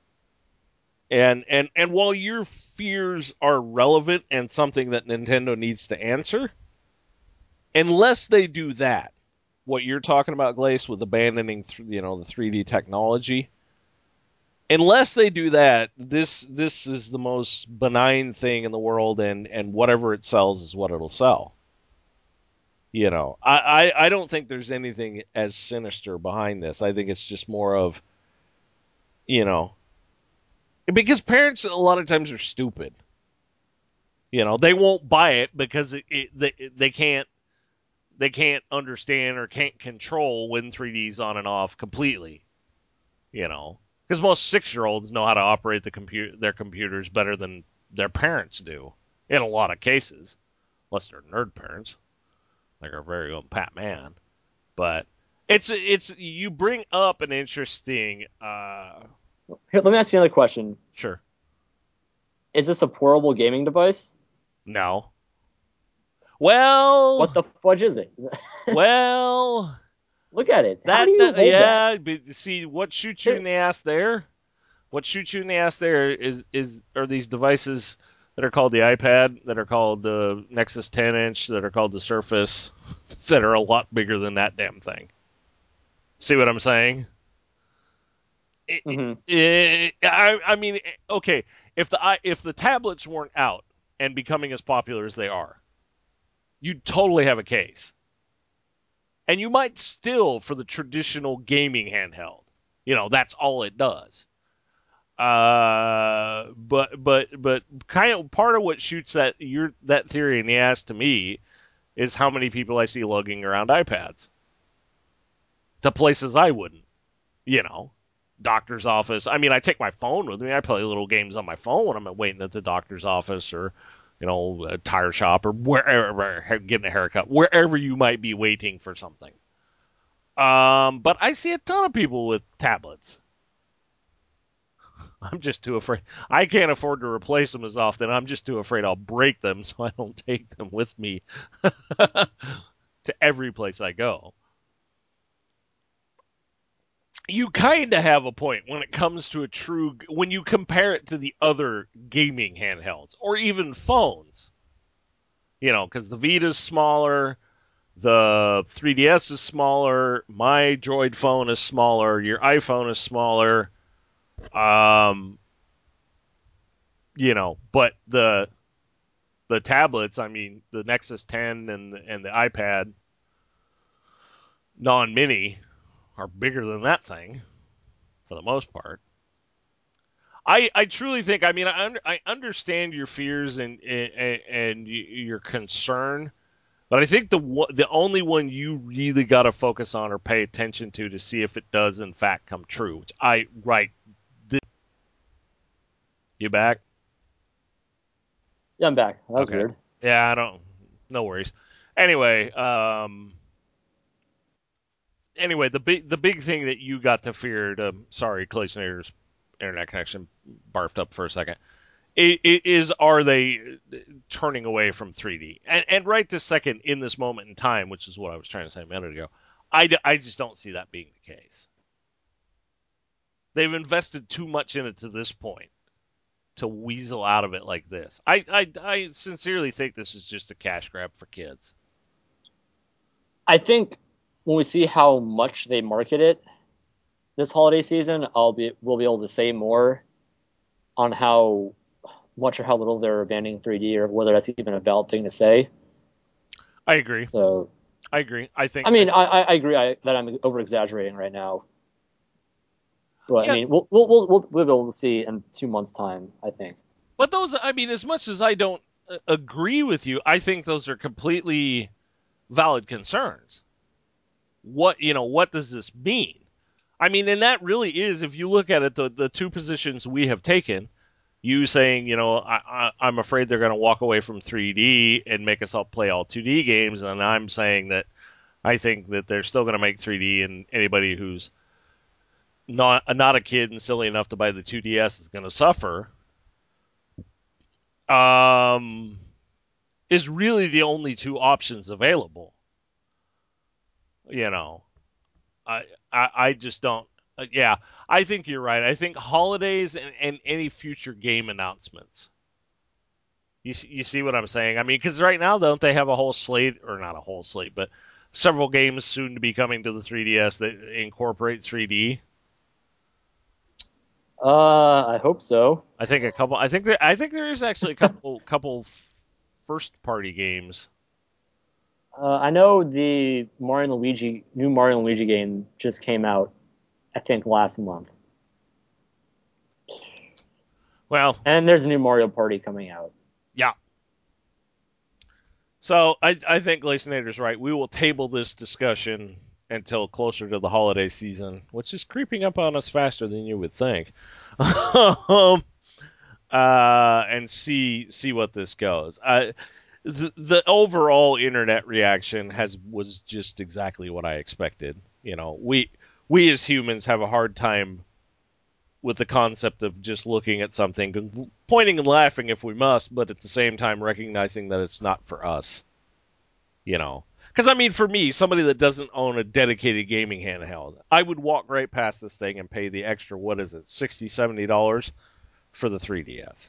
And while your fears are relevant and something that Nintendo needs to answer, unless they do that, what you're talking about, Glace, with abandoning the 3D technology, unless they do that, this is the most benign thing in the world, and whatever it sells is what it'll sell. I don't think there's anything as sinister behind this. I think it's just more of, because parents a lot of times are stupid. They won't buy it because they can't understand or can't control when 3D's on and off completely. Because most 6-year-olds know how to operate their computers better than their parents do in a lot of cases, unless they're nerd parents, like our very own Pat Man. But it's you bring up an interesting. Here, let me ask you another question. Sure. Is this a portable gaming device? No. Well. What the fudge is it? Well. Look at it. How do you hold that? But see, what shoots you in the ass there? What shoots you in the ass there are these devices that are called the iPad, that are called the Nexus 10-inch, that are called the Surface, that are a lot bigger than that damn thing. See what I'm saying? I mean, okay, if the tablets weren't out and becoming as popular as they are, you'd totally have a case. And you might still, for the traditional gaming handheld, that's all it does. But kind of part of what shoots that theory in the ass to me is how many people I see lugging around iPads to places I wouldn't. You know, doctor's office. I mean, I take my phone with me. I play little games on my phone when I'm waiting at the doctor's office or a tire shop or wherever, getting a haircut, wherever you might be waiting for something. But I see a ton of people with tablets. I'm just too afraid. I can't afford to replace them as often. I'm just too afraid I'll break them, so I don't take them with me to every place I go. You kind of have a point when it comes to when you compare it to the other gaming handhelds or even phones. Because the Vita's smaller, the 3DS is smaller, my Droid phone is smaller, your iPhone is smaller. But the tablets, I mean, the Nexus 10 and the iPad non-mini are bigger than that thing for the most part. I truly think, I mean, I understand your fears and your concern, but I think the only one you really got to focus on or pay attention to see if it does in fact come true. You back? Yeah, I'm back. That was Okay. weird. Yeah, I don't. No worries. Anyway, the big thing that you got to fear. Sorry, Claysonator's internet connection barfed up for a second. Is are they turning away from 3D? And right this second, in this moment in time, which is what I was trying to say a minute ago, I just don't see that being the case. They've invested too much in it to this point to weasel out of it like this. I sincerely think this is just a cash grab for kids. I think when we see how much they market it this holiday season, we'll be able to say more on how much or how little they're abandoning 3D, or whether that's even a valid thing to say. I agree. So, I agree. I think. I mean, I agree that I'm over exaggerating right now. But Yeah, I mean, we'll be able to see in 2 months' time, I think. but those, I mean, as much as I don't agree with you, I think those are completely valid concerns. What does this mean? I mean, and that really is, if you look at it, the two positions we have taken. You saying, I'm afraid they're going to walk away from 3D and make us all play all 2D games, and I'm saying that I think that they're still going to make 3D, and anybody who's not a kid and silly enough to buy the 2DS is going to suffer. Um, is really the only two options available. You know, I just don't. Yeah, I think you're right. I think holidays and any future game announcements. You see what I'm saying? I mean, because right now, don't they have a whole slate, or not a whole slate, but several games soon to be coming to the 3DS that incorporate 3D? I hope so. I think a couple. I think there is actually a couple first party games. I know the new Mario and Luigi game just came out, I think last month, Well, and there's a new Mario Party coming out. yeah. So I think Glacenator's right. We will table this discussion until closer to the holiday season, which is creeping up on us faster than you would think. And see what this goes. The overall internet reaction was just exactly what I expected. We as humans have a hard time with the concept of just looking at something, pointing and laughing if we must, but at the same time recognizing that it's not for us. Because I mean, for me, somebody that doesn't own a dedicated gaming handheld, I would walk right past this thing and pay the extra, what is it, $60-$70 for the 3DS.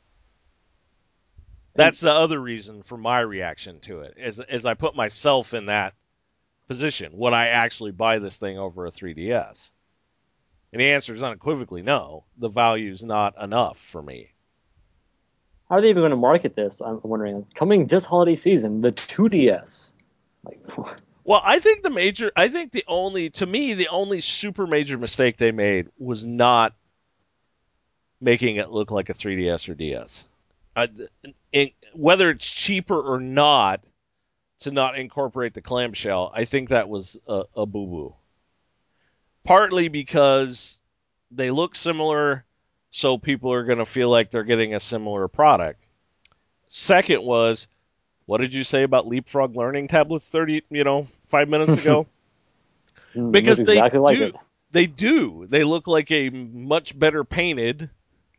That's the other reason for my reaction to it, as I put myself in that position. Would I actually buy this thing over a 3DS? And the answer is unequivocally no. The value's not enough for me. How are they even going to market this? I'm wondering. Coming this holiday season, the 2DS. Like, Well, I think the only super major mistake they made was not making it look like a 3DS or DS. Whether it's cheaper or not to not incorporate the clamshell, I think that was a boo boo. Partly because they look similar, so people are going to feel like they're getting a similar product. Second was, what did you say about Leapfrog Learning tablets 5 minutes ago? Look Because exactly like it. They look like a much better painted,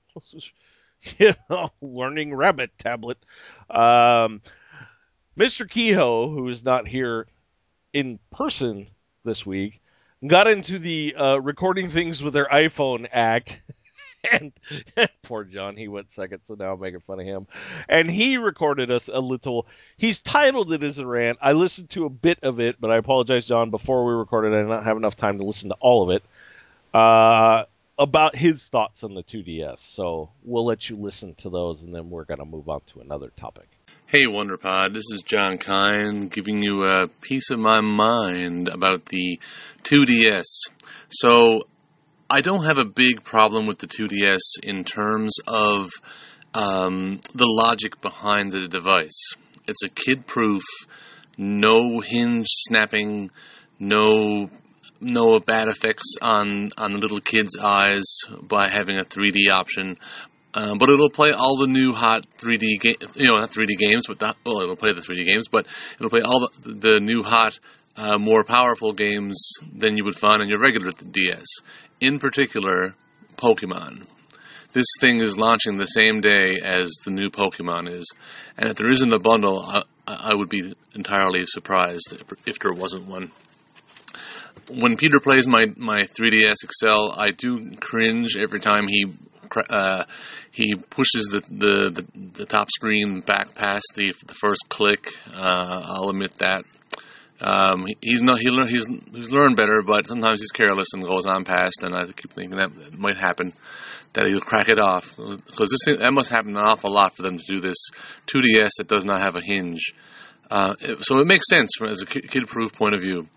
learning rabbit tablet. Um, Mr. Kehoe, who is not here in person this week, got into the recording things with their iPhone act. And poor John, he went second, so now I'm making fun of him. And he recorded us a little. He's titled it as a rant. I listened to a bit of it, but I apologize, John. Before we recorded, I did not have enough time to listen to all of it. About his thoughts on the 2DS. So we'll let you listen to those, and then we're going to move on to another topic. Hey, WonderPod, this is John Kine giving you a piece of my mind about the 2DS. So, I don't have a big problem with the 2DS in terms of the logic behind the device. It's a kid-proof, no hinge snapping, no bad effects on the little kid's eyes by having a 3D option. But it'll play all the new hot 3D not 3D games, but it'll play the 3D games, but it'll play all the new hot, more powerful games than you would find on your regular DS. In particular, Pokemon. This thing is launching the same day as the new Pokemon is, and if there isn't a bundle, I would be entirely surprised if there wasn't one. When Peter plays my 3DS XL, I do cringe every time he pushes the top screen back past the first click. I'll admit that. He's learned better, but sometimes he's careless and goes on past, and I keep thinking that might happen, that he'll crack it off, because that must happen an awful lot for them to do this 2DS that does not have a hinge. So it makes sense as a kid-proof point of view.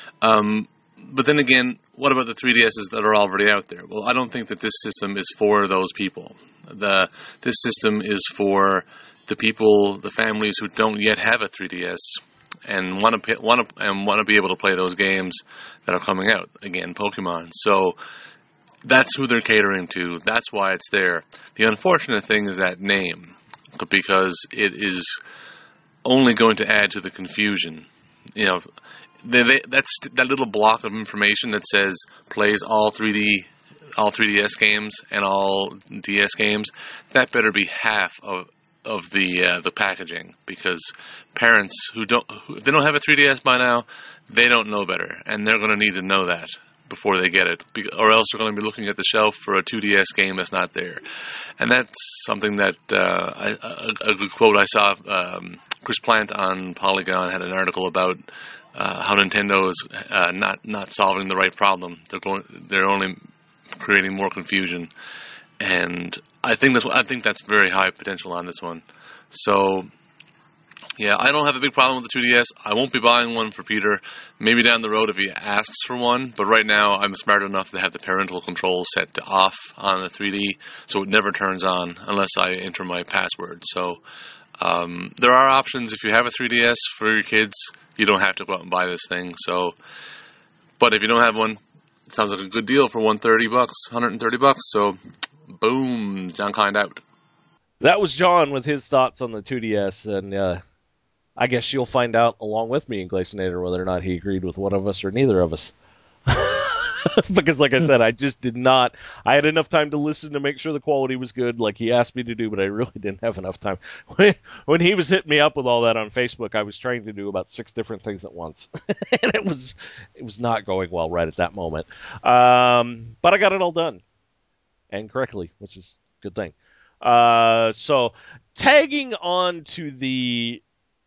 But then again, what about the 3DSs that are already out there? Well, I don't think that this system is for those people. This system is for the people, the families who don't yet have a 3DS and want to be able to play those games that are coming out. Again, Pokemon. So that's who they're catering to. That's why it's there. The unfortunate thing is that name, because it is only going to add to the confusion. That's that little block of information that says plays all 3DS games and all DS games. That better be half of the packaging, because parents if they don't have a 3DS by now, they don't know better, and they're going to need to know that before they get it, or else they're going to be looking at the shelf for a 2DS game that's not there. And that's something that a good quote I saw. Chris Plant on Polygon had an article about how Nintendo is not solving the right problem. They're only creating more confusion, and I think that's very high potential on this one. So, yeah, I don't have a big problem with the 2DS. I won't be buying one for Peter. Maybe down the road if he asks for one. But right now, I'm smart enough to have the parental control set to off on the 3D, so it never turns on unless I enter my password. So, there are options if you have a 3DS for your kids. You don't have to go out and buy this thing. So, but if you don't have one, it sounds like a good deal for $130. So, boom, John Kind out. That was John with his thoughts on the 2DS, and I guess you'll find out along with me in Glaciator whether or not he agreed with one of us or neither of us. Because, like I said, I just did not. I had enough time to listen to make sure the quality was good, like he asked me to do, but I really didn't have enough time. When he was hitting me up with all that on Facebook, I was trying to do about 6 different things at once, and it was not going well right at that moment. But I got it all done and correctly, which is a good thing. So tagging on to the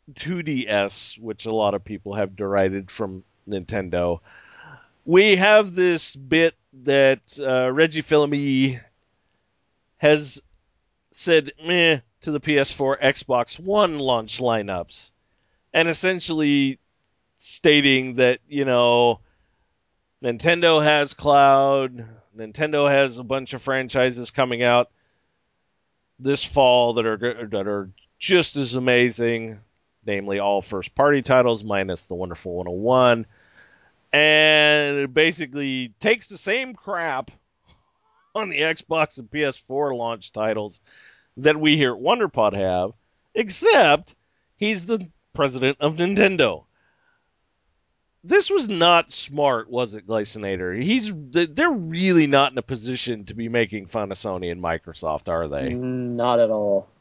2DS, which a lot of people have derided from Nintendo, we have this bit that Reggie Fils-Aimé has said meh to the PS4, Xbox One launch lineups, and essentially stating that, Nintendo has Cloud, Nintendo has a bunch of franchises coming out this fall that are just as amazing, namely all first party titles minus the Wonderful 101, and it basically takes the same crap on the Xbox and PS4 launch titles that we here at WonderPod have, except he's the president of Nintendo. This was not smart, was it, Glycinator? They're really not in a position to be making fun of Sony and Microsoft, are they? Not at all.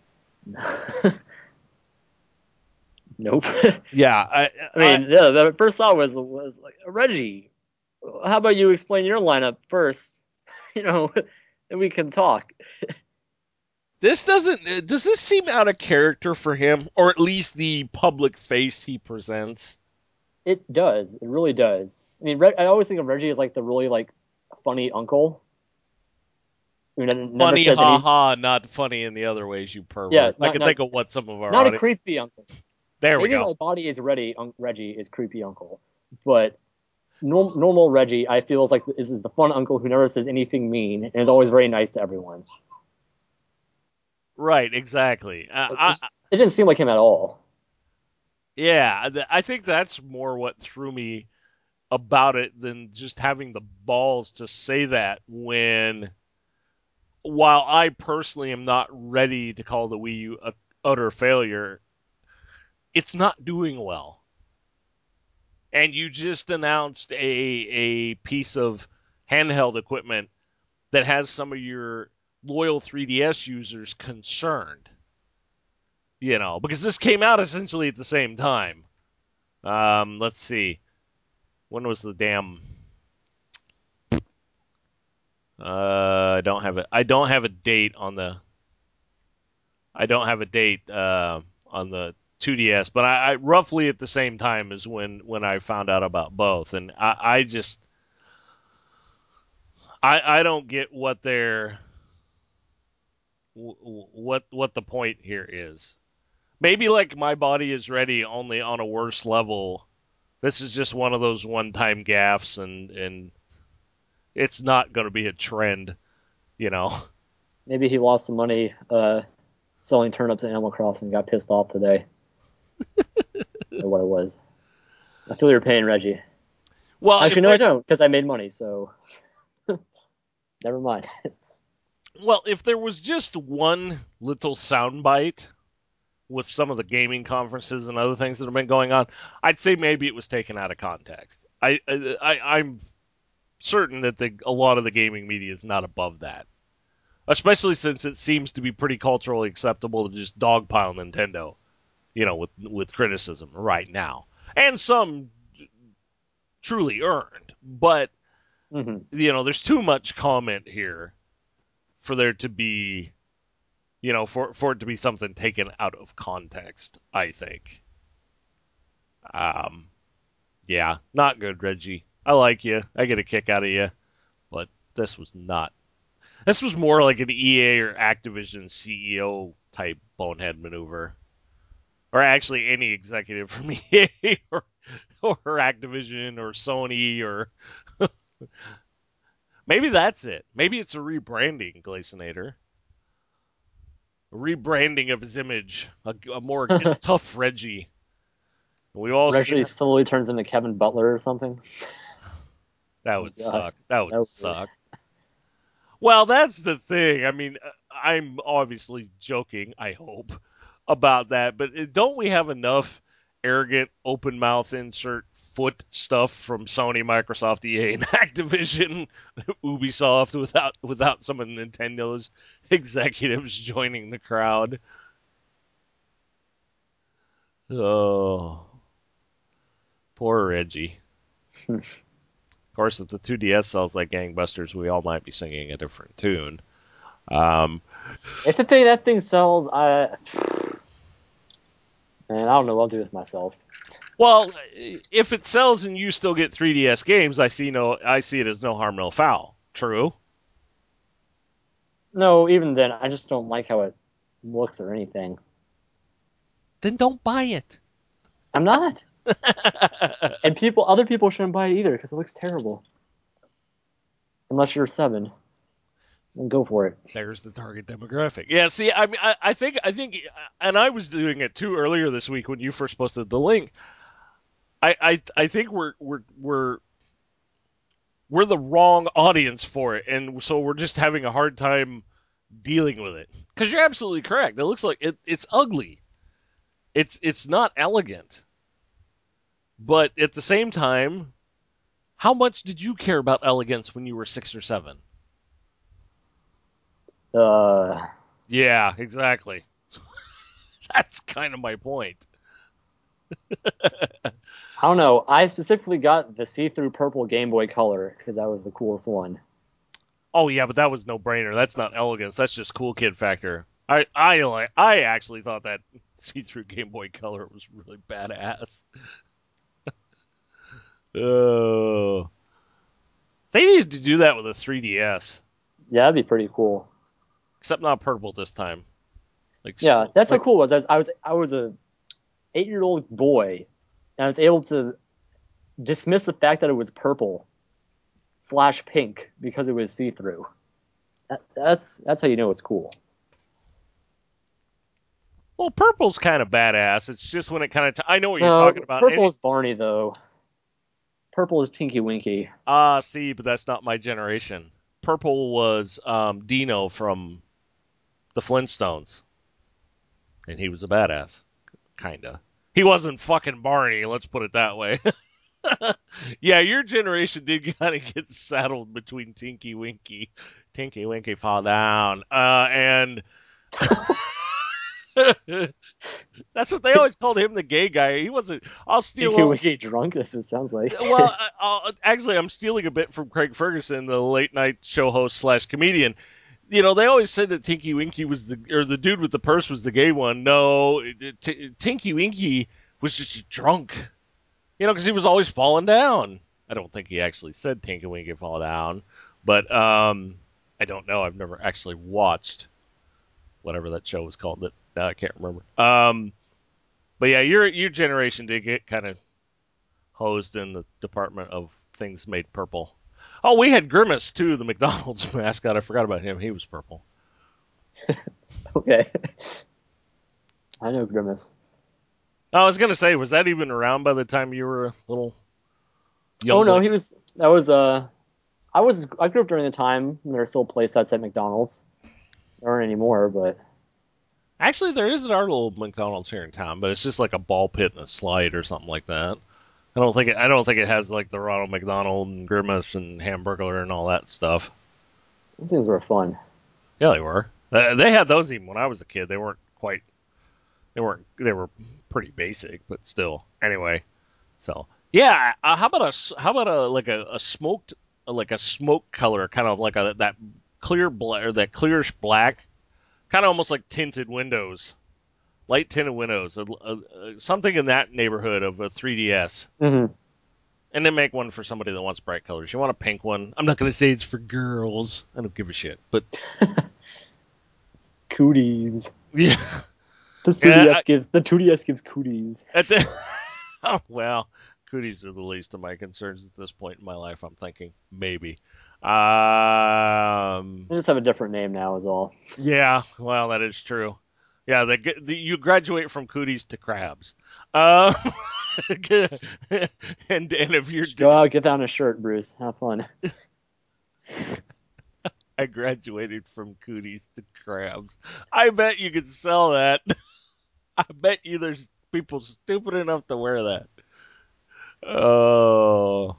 Nope. Yeah, I mean, yeah, the first thought was like, Reggie, how about you explain your lineup first? And we can talk. does this seem out of character for him, or at least the public face he presents? It does. It really does. I mean, I always think of Reggie as like the really like funny uncle. I mean, it never Funny, says any. haha, not funny in the other ways, you Yeah, perverts. I can think of what some of our not a audience. creepy uncle. There we Maybe go. my body is ready. Reggie is creepy uncle, but normal Reggie, I feel is the fun uncle who never says anything mean and is always very nice to everyone. Right, exactly. It didn't seem like him at all. Yeah, I think that's more what threw me about it than just having the balls to say that while I personally am not ready to call the Wii U a utter failure, it's not doing well. And you just announced a piece of handheld equipment that has some of your loyal 3DS users concerned. Because this came out essentially at the same time. Let's see. When was the damn? I don't have it. I don't have a date on the. I don't have a date on the 2DS, but I roughly at the same time as when I found out about both, and I just I don't get what what the point here is. Maybe like my body is ready, only on a worse level. This is just one of those one-time gaffes, and it's not going to be a trend, you know. Maybe he lost some money selling turnips in Animal Crossing and got pissed off today. Or what it was. I feel your pain, Reggie. Well, Actually, no, I don't, because I made money, so never mind. if there was just one little soundbite with some of the gaming conferences and other things that have been going on, I'd say maybe it was taken out of context. I'm certain that a lot of the gaming media is not above that, especially since it seems to be pretty culturally acceptable to just dogpile Nintendo, with criticism right now, and some truly earned. But Mm-hmm. there's too much comment here for there to be, for it to be something taken out of context. I think. Um, yeah, not good, Reggie. I like you. I get a kick out of you, but this was not. This was more like an EA or Activision CEO type bonehead maneuver, or actually any executive from EA or Activision or Sony or maybe that's it. Maybe it's a rebranding, Glacinator. A rebranding of his image, a more tough Reggie. We all Reggie slowly turns into Kevin Butler or something. That would suck. That would suck. Weird. Well, that's the thing. I mean, I'm obviously joking, I hope, about that, but don't we have enough arrogant, open mouth insert foot stuff from Sony, Microsoft, EA, and Activision, Ubisoft without some of Nintendo's executives joining the crowd? Oh, poor Reggie. Of course, if the 2DS sells like gangbusters, we all might be singing a different tune. If that thing sells, man, I don't know what I'll do with myself. Well, if it sells and you still get 3DS games, I see it as no harm, no foul. True. No, even then, I just don't like how it looks or anything. Then don't buy it. I'm not. And other people shouldn't buy it either because it looks terrible. Unless you're 7, then go for it. There's the target demographic. Yeah, see, I mean, I think, and I was doing it too earlier this week when you first posted the link. I think we're the wrong audience for it, and so we're just having a hard time dealing with it. Because you're absolutely correct. It looks like it's ugly. It's not elegant. But at the same time, how much did you care about elegance when you were 6 or 7? Uh, Yeah, exactly. That's kind of my point. I don't know. I specifically got the see-through purple Game Boy Color because that was the coolest one. Oh yeah, but that was no brainer. That's not elegance. That's just cool kid factor. I actually thought that see-through Game Boy Color was really badass. Oh, they needed to do that with a 3DS, Yeah, that'd be pretty cool. except not purple this time. Like Yeah, that's how like cool it was. I was a 8-year-old boy, and I was able to dismiss the fact that it was purple/pink because it was see-through. That's how you know it's cool. well, purple's kind of badass. It's just when it kind of I know what you're talking No, about. purple is Barney though. Purple is Tinky Winky. See, but that's not my generation. Purple was Dino from the Flintstones, and he was a badass, kinda. He wasn't fucking Barney. Let's put it that way. Yeah, your generation did kind of get saddled between Tinky Winky fall down, and that's what they always called him, the gay guy. He wasn't. I'll Tinky steal. Winky drunk. That's what it sounds like. Well, actually, I'm stealing a bit from Craig Ferguson, the late night show host slash comedian. You know, they always said that Tinky Winky was the dude with the purse was the gay one. No, Tinky Winky was just drunk. You know, because he was always falling down. I don't think he actually said Tinky Winky fall down, but I don't know. I've never actually watched whatever that show was called. That I can't remember. But yeah, your generation did get kind of hosed in the department of things made purple. Oh, we had Grimace too, the McDonald's mascot. I forgot about him. He was purple. Okay, I know Grimace. I was gonna say, was that even around by the time you were a little Oh no, youngling? he was. That was I grew up during the time when there were still play sets at McDonald's. There aren't anymore, but Actually, there is our little McDonald's here in town, but it's just like a ball pit and a slide or something like that. I don't think it has like the Ronald McDonald and Grimace and Hamburglar and all that stuff. those things were fun. Yeah, they were. They had those even when I was a kid. They weren't quite. They weren't. They were pretty basic, but still. Anyway, so yeah. How about a like a smoked like a smoke color, kind of like that clear black or that clearish black, kind of almost like tinted windows, light tinted windows, something in that neighborhood of a 3DS. Mm-hmm. And then make one for somebody that wants bright colors. You want a pink one? I'm not going to say it's for girls. I don't give a shit. But Cooties. yeah, The yeah. 2DS gives cooties. At the oh, well, cooties are the least of my concerns at this point in my life. I'm thinking maybe. They just have a different name now, is all. Yeah. Well, that is true. Yeah, you graduate from cooties to crabs. And if you're Just go out, get down a shirt, Bruce. Have fun. I graduated from cooties to crabs. I bet you could sell that. I bet you there's people stupid enough to wear that. Oh.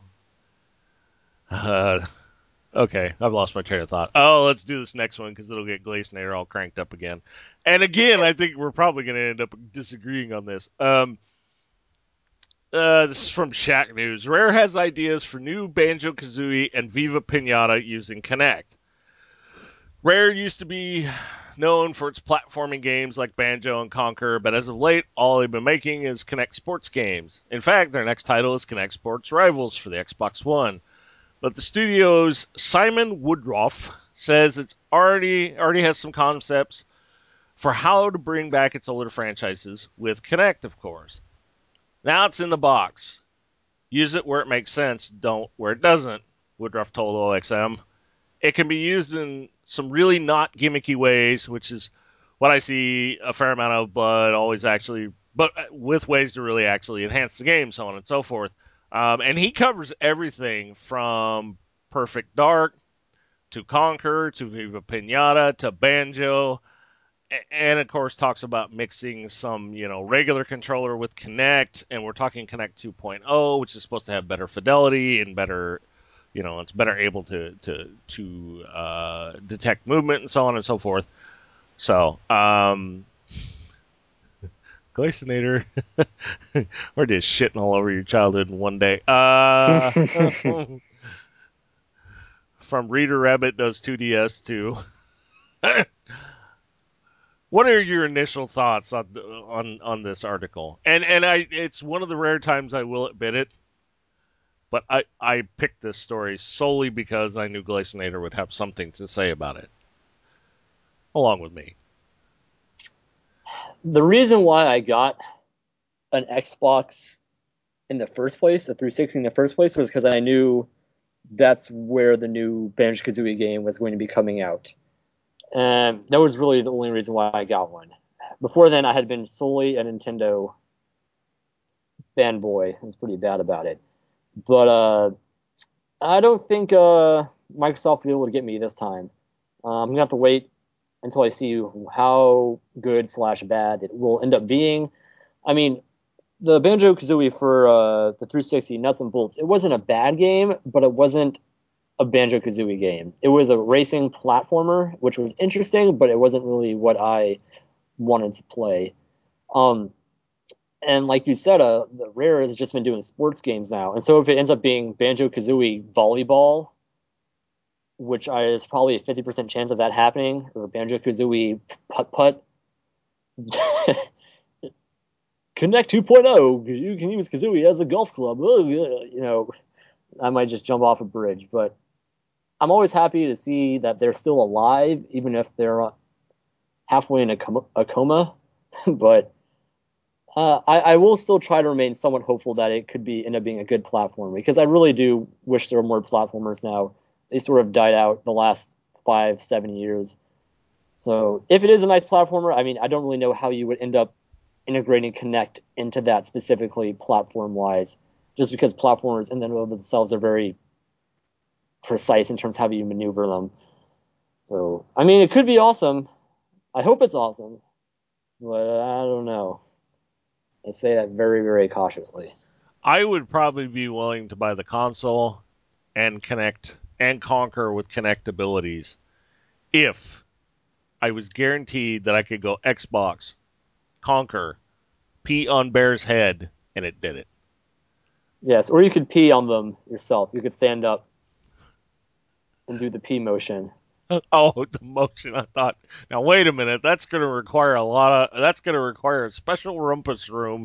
Uh, okay, I've lost my train of thought. Oh, let's do this next one because it'll get Glacier all cranked up again. And again, I think we're probably going to end up disagreeing on this. This is from Shack News. Rare has ideas for new Banjo Kazooie and Viva Pinata using Kinect. Rare used to be known for its platforming games like Banjo and Conquer, but as of late, all they've been making is Kinect Sports games. In fact, their next title is Kinect Sports Rivals for the Xbox One. But the studio's Simon Woodruff says it's already has some concepts for how to bring back its older franchises with Kinect, of course. Now it's in the box. Use it where it makes sense, don't where it doesn't, Woodruff told OXM. It can be used in some really not gimmicky ways, which is what I see a fair amount of, but with ways to really actually enhance the game, so on and so forth. And he covers everything from Perfect Dark to Conquer to Viva Pinata to Banjo, and of course talks about mixing some, regular controller with Kinect, and we're talking Kinect 2.0, which is supposed to have better fidelity and better, it's better able to detect movement and so on and so forth. So, Glycinator, we're just shitting all over your childhood in one day. From Reader Rabbit does 2DS too. What are your initial thoughts on this article? And it's one of the rare times I will admit it, but I picked this story solely because I knew Glycinator would have something to say about it, along with me. The reason why I got an Xbox in the first place, a 360 in the first place, was because I knew that's where the new Banjo-Kazooie game was going to be coming out. And that was really the only reason why I got one. Before then, I had been solely a Nintendo fanboy. I was pretty bad about it. But I don't think Microsoft will be able to get me this time. I'm going to have to wait until I see how good / bad it will end up being. I mean, the Banjo-Kazooie for the 360 nuts and bolts, it wasn't a bad game, but it wasn't a Banjo-Kazooie game. It was a racing platformer, which was interesting, but it wasn't really what I wanted to play. And like you said, the Rare has just been doing sports games now. And so if it ends up being Banjo-Kazooie volleyball, which is probably a 50% chance of that happening, or Banjo-Kazooie putt-putt, Connect 2.0, because you can use Kazooie as a golf club. I might just jump off a bridge. But I'm always happy to see that they're still alive, even if they're halfway in a coma. But I will still try to remain somewhat hopeful that it could end up being a good platform, because I really do wish there were more platformers now. They sort of died out the last 5-7 years. So if it is a nice platformer, I mean, I don't really know how you would end up integrating Kinect into that specifically platform-wise, just because platformers in and of themselves are very precise in terms of how you maneuver them. So, I mean, it could be awesome. I hope it's awesome, but I don't know. I say that very, very cautiously. I would probably be willing to buy the console and Kinect and Conquer with Kinect abilities if I was guaranteed that I could go Xbox, Conquer, pee on Bear's head, and it did it. Yes, or you could pee on them yourself. You could stand up and do the pee motion. Oh, the motion! I thought. Now wait a minute. That's going to require That's going to require a special rumpus room,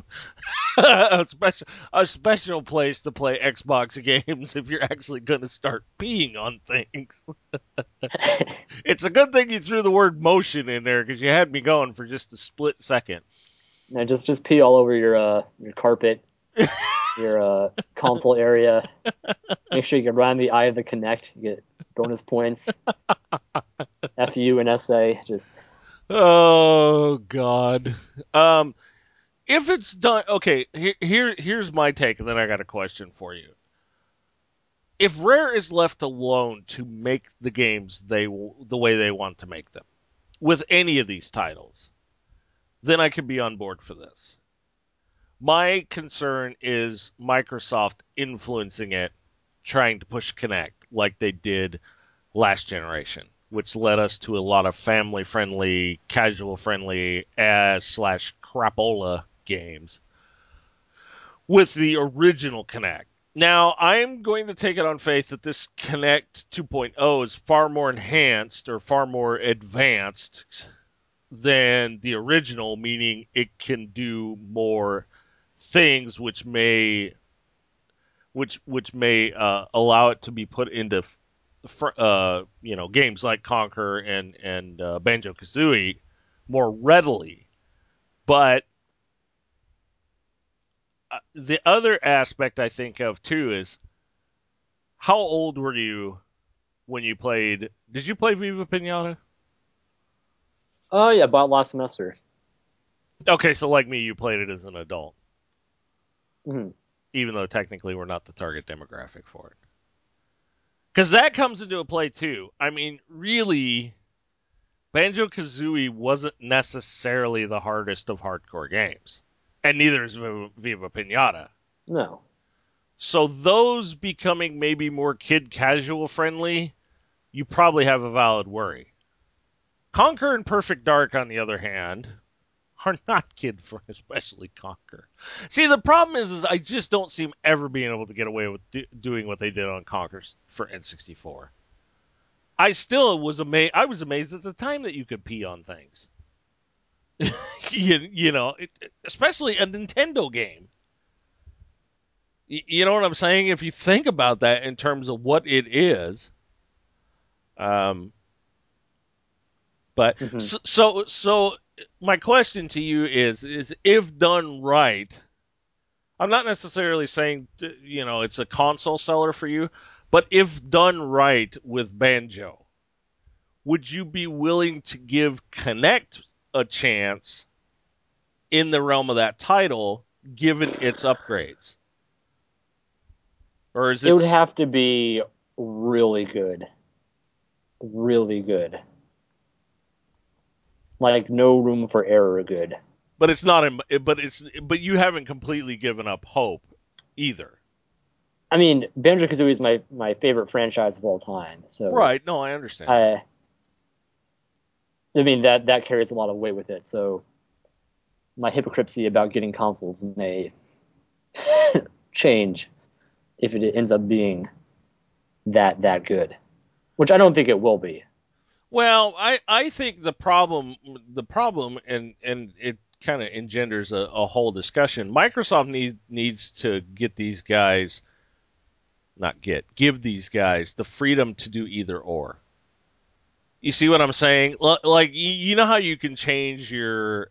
a special place to play Xbox games if you're actually going to start peeing on things. It's a good thing you threw the word motion in there because you had me going for just a split second. Now just pee all over your carpet, your console area. Make sure you get around the eye of the Kinect. You get bonus points. FU and SA. Just Oh God. If it's done, okay. Here's my take, and then I got a question for you. If Rare is left alone to make the games the way they want to make them with any of these titles, then I could be on board for this. My concern is Microsoft influencing it, trying to push Kinect like they did last generation, which led us to a lot of family-friendly, casual-friendly, / crapola games with the original Kinect. Now, I'm going to take it on faith that this Kinect 2.0 is far more enhanced or far more advanced than the original, meaning it can do more things which may allow it to be put into games like Conquer and Banjo-Kazooie more readily. But the other aspect I think of too is how old were you when you played? Did you play Viva Pinata? Oh yeah, bought last semester. Okay, so like me, you played it as an adult, Hmm. even though technically we're not the target demographic for it. Because that comes into a play too. I mean, really, Banjo Kazooie wasn't necessarily the hardest of hardcore games, and neither is Viva Pinata. No. So those becoming maybe more kid casual friendly, you probably have a valid worry. Conquer and Perfect Dark, on the other hand, are not kid friendly, especially Conquer. See, the problem is I just don't see them ever being able to get away with doing what they did on Conquer for N64. I still was amazed. I was amazed at the time that you could pee on things. Especially a Nintendo game. You know what I'm saying? If you think about that in terms of what it is, um, but Hmm. so my question to you is if done right, I'm not necessarily saying it's a console seller for you, but if done right with Banjo, would you be willing to give Connect a chance in the realm of that title, given its upgrades? Or is It it? would have to be really good, really good. Like no room for error. Good. But it's not. But you haven't completely given up hope either. I mean, Banjo Kazooie is my favorite franchise of all time. So Right? No, I understand that. I I mean that carries a lot of weight with it. So my hypocrisy about getting consoles may change if it ends up being that good, which I don't think it will be. Well, I think the problem and it kind of engenders a whole discussion. Microsoft needs to get these guys not get give these guys the freedom to do either or. You see what I'm saying? Like you know how you can change your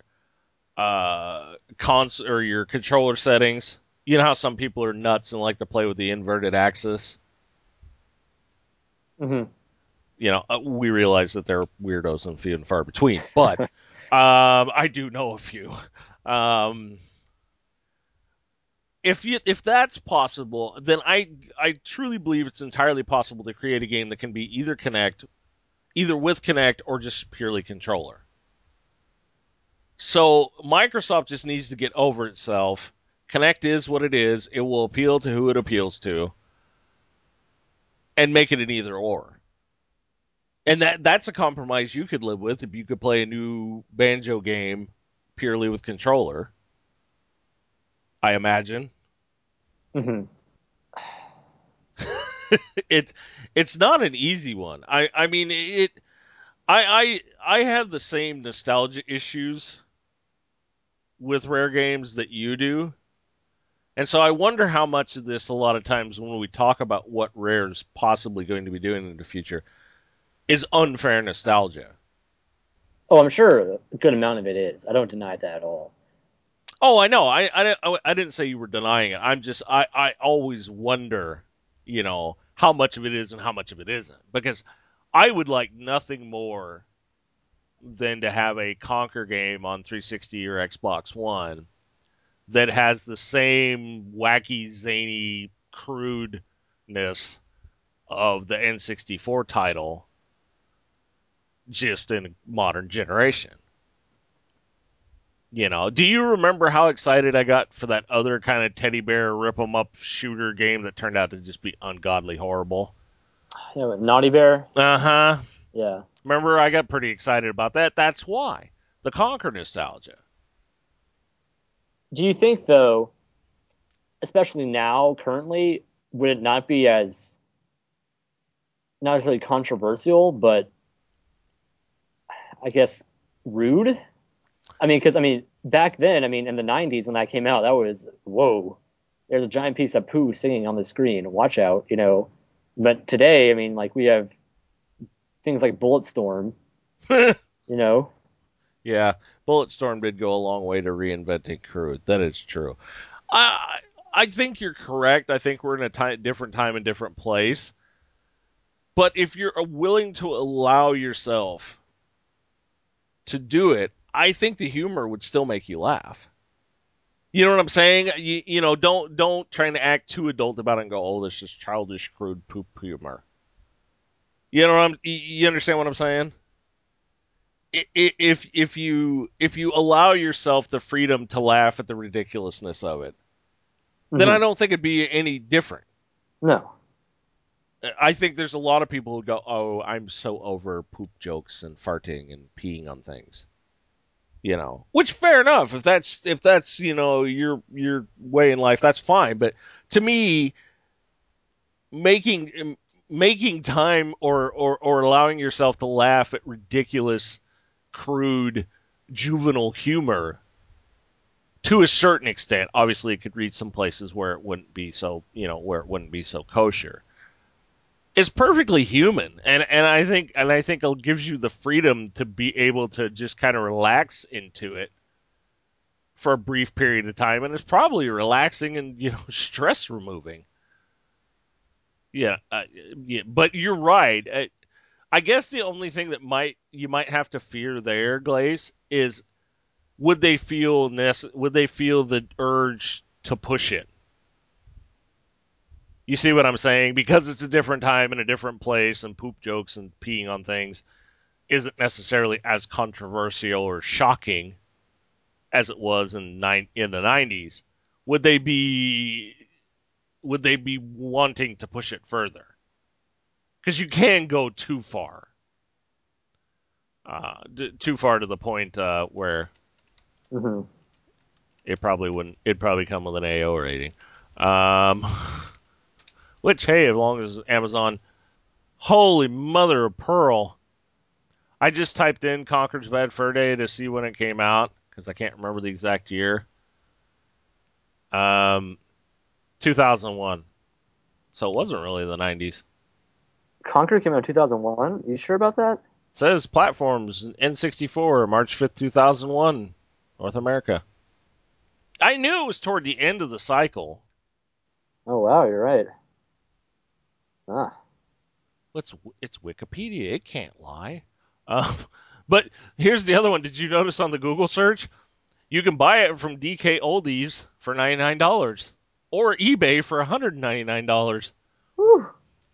cons or your controller settings. You know how some people are nuts and like to play with the inverted axis. Hmm. We realize that there are weirdos and few and far between, but I do know a few. Um, if that's possible, then I truly believe it's entirely possible to create a game that can be either with Connect or just purely controller. So Microsoft just needs to get over itself. Connect is what it is. It will appeal to who it appeals to, and make it an either or. And that's a compromise you could live with if you could play a new Banjo game purely with controller. I imagine Hmm. it it's not an easy one. I mean it. I have the same nostalgia issues with rare games that you do. And so I wonder how much of this, a lot of times when we talk about what Rare's possibly going to be doing in the future, is unfair nostalgia. Oh, I'm sure a good amount of it is. I don't deny that at all. Oh, I know. I didn't say you were denying it. I always wonder, how much of it is and how much of it isn't. Because I would like nothing more than to have a Conquer game on 360 or Xbox One that has the same wacky, zany, crudeness of the N64 title, just in a modern generation. Do you remember how excited I got for that other kind of teddy bear rip 'em up shooter game that turned out to just be ungodly horrible? Naughty Bear. Uh huh. Yeah. Remember, I got pretty excited about that. That's why the Conquer nostalgia. Do you think though, especially now, currently, would it not be as not necessarily controversial, but I guess rude? I mean, because I mean, back then, I mean, in the '90s when that came out, that was whoa. There's a giant piece of poo singing on the screen. Watch out, you know. But today, I mean, like we have things like Bulletstorm, you know. Yeah, Bulletstorm did go a long way to reinventing Crude. That is true. I I think you're correct. I think we're in a different time and different place. But if you're willing to allow yourself to do it, I think the humor would still make you laugh. You know what I'm saying? Don't try to act too adult about it and go, "Oh, this is childish, crude poop humor." You know what you understand what I'm saying? If you allow yourself the freedom to laugh at the ridiculousness of it, then I Hmm. don't think it'd be any different. No. I think there's a lot of people who go, "Oh, I'm so over poop jokes and farting and peeing on things." Which fair enough. If that's your way in life, that's fine. But to me, making making time or allowing yourself to laugh at ridiculous, crude, juvenile humor to a certain extent, obviously it could reach some places where it wouldn't be so, where it wouldn't be so kosher. It's perfectly human, and I think it gives you the freedom to be able to just kind of relax into it for a brief period of time, and it's probably relaxing and stress removing. Yeah, yeah, but you're right. I guess the only thing that you might have to fear there, Glaze, is would they feel the urge to push it? You see what I'm saying? Because it's a different time and a different place, and poop jokes and peeing on things isn't necessarily as controversial or shocking as it was in the 90s. Would they be would they be wanting to push it further? Because you can go too far, too far to the point where Hmm. it probably wouldn't. It'd probably come with an AO rating. Um, which, hey, as long as Amazon, holy mother of pearl! I just typed in Conker's Bad Fur Day to see when it came out because I can't remember the exact year. Um, 2001. So it wasn't really the 90s. Conquer came out in 2001. You sure about that? It says platforms N64, March 5th, 2001, North America. I knew it was toward the end of the cycle. Oh wow, you're right. Ah. It's Wikipedia. It can't lie. Uh, but here's the other one. Did you notice on the Google search? You can buy it from DK Oldies for $99 or eBay for $199. Whew.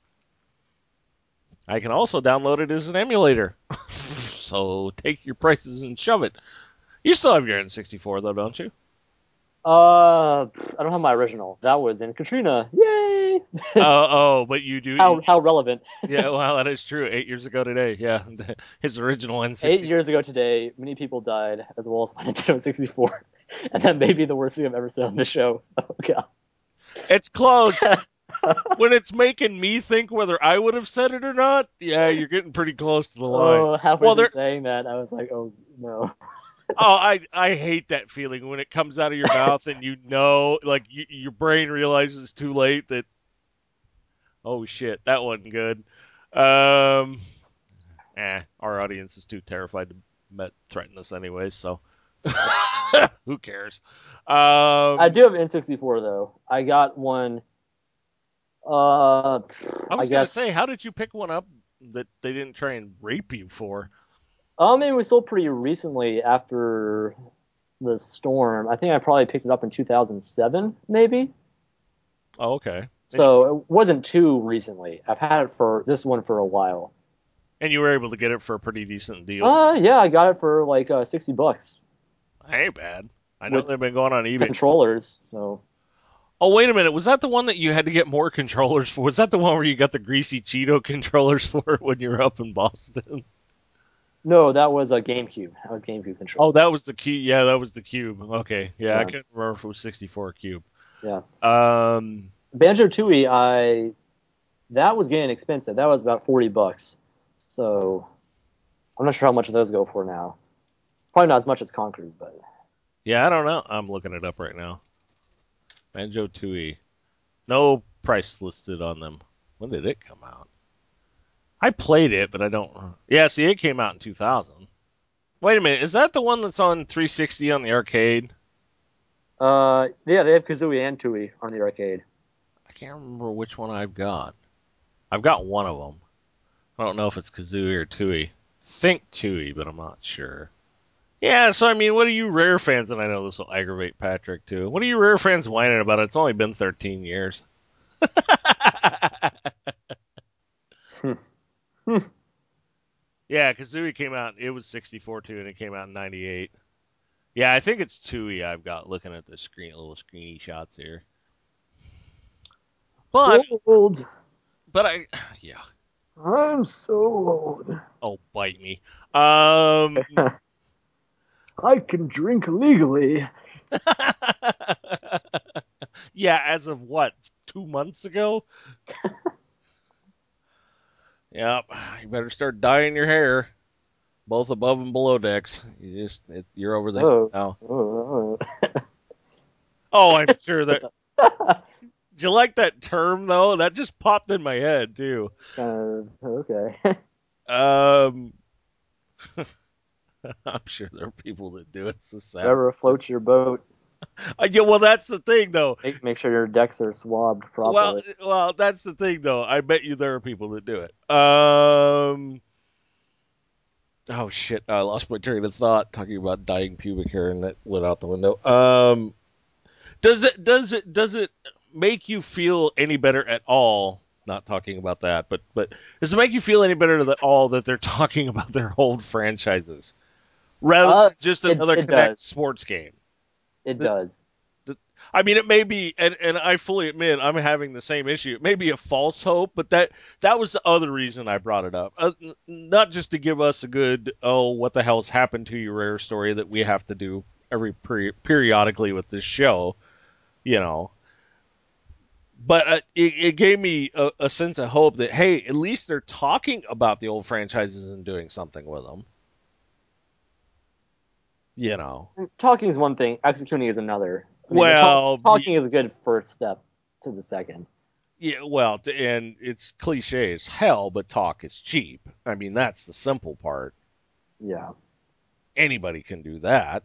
I can also download it as an emulator. So take your prices and shove it. You still have your N64 though, don't you? I don't have my original. That was in Katrina. Yay! But you do. How relevant. Yeah, well, that is true. 8 years ago today. Yeah, his original 8 N64. years ago today, many people died, as well as my Nintendo 64, and that may be the worst thing I've ever said on the show. Oh god. It's close. When it's making me think whether I would have said it or not, yeah, you're getting pretty close to the line. Oh, halfway Well, through there. saying that, I was like, oh no. Oh, I hate that feeling when it comes out of your mouth and like your brain realizes it's too late that oh shit, that wasn't good. Um, our audience is too terrified to threaten us anyway, so who cares? I Um, do have an N64 though. I got one. Uh, I I was gonna say, how did guess. you pick one up that they didn't try and rape you for? It was sold pretty recently after the storm. I think I probably picked it up in 2007, maybe. Oh, okay. So it wasn't too recently. I've had it for this one for a while. And you were able to get it for a pretty decent deal. Yeah, I got it for like $60 Ain't bad. I know with they've been going on eBay. controllers. So Oh, wait a minute. Was that the one that you had to get more controllers for? Was that the one where you got the greasy Cheeto controllers for when you were up in Boston? no, that was a GameCube. That was GameCube Oh, controller. that was the key. Yeah, that was the cube. Okay. Yeah, I Yeah, couldn't remember if it was 64 cube. yeah. Um, Banjo Tooie, I that was getting expensive. That was about $40. So I'm not sure how much those go for now. Probably not as much as Conker's, but yeah, I don't know. I'm looking it up right now. Banjo Tooie. No price listed on them. When did it come out? I played it, but I don't. Yeah, see, it came out in 2000. Wait a minute. Is that the one that's on 360 on the arcade? Yeah, they have Kazooie and Tui on the arcade. I can't remember which one I've got. I've got one of them. I don't know if it's Kazooie or Tui. Think Tui, but I'm not sure. Yeah, so I mean, what are you Rare fans, and I know this will aggravate Patrick too, what are you Rare fans whining about? It's only been 13 years. Yeah, Kazooie came out, it was 64 too, and it came out in 98. Yeah, I think it's Tui I've got looking at the screen, little screeny shots here. But, Sold. yeah. I'm sold. Oh, bite me. Um, I can drink legally. yeah, as of what, 2 months ago? Yep, you better start dyeing your hair, both above and below decks. You're over the hill Oh. now. Oh. Oh, I'm sure that. Do you like that term though? That just popped in my head too. It's kind of okay. Um, I'm sure there are people that do it. It's so sad. Whatever floats your boat. Yeah, well, that's the thing though. Make sure your decks are swabbed Well, properly. well, that's the thing though. I bet you there are people that do it. Oh shit! I lost my train of thought talking about dyeing pubic hair, and that went out the window. Does it make you feel any better at all? Not talking about that, but does it make you feel any better at all that they're talking about their old franchises rather than just another It Connect does. sports game? It does. I mean, it may be, and I fully admit I'm having the same issue. It may be a false hope, but that was the other reason I brought it up. Not just to give us a good, oh, what the hell's happened to you, Rare story that we have to do every periodically with this show, you know. But it gave me a sense of hope that, hey, at least they're talking about the old franchises and doing something with them, you know. Talking is one thing, executing is another. I mean, Well, talking is a good first step to the second. yeah, well, and it's cliche as hell, but talk is cheap. I mean, that's the simple part. Yeah. Anybody can do that.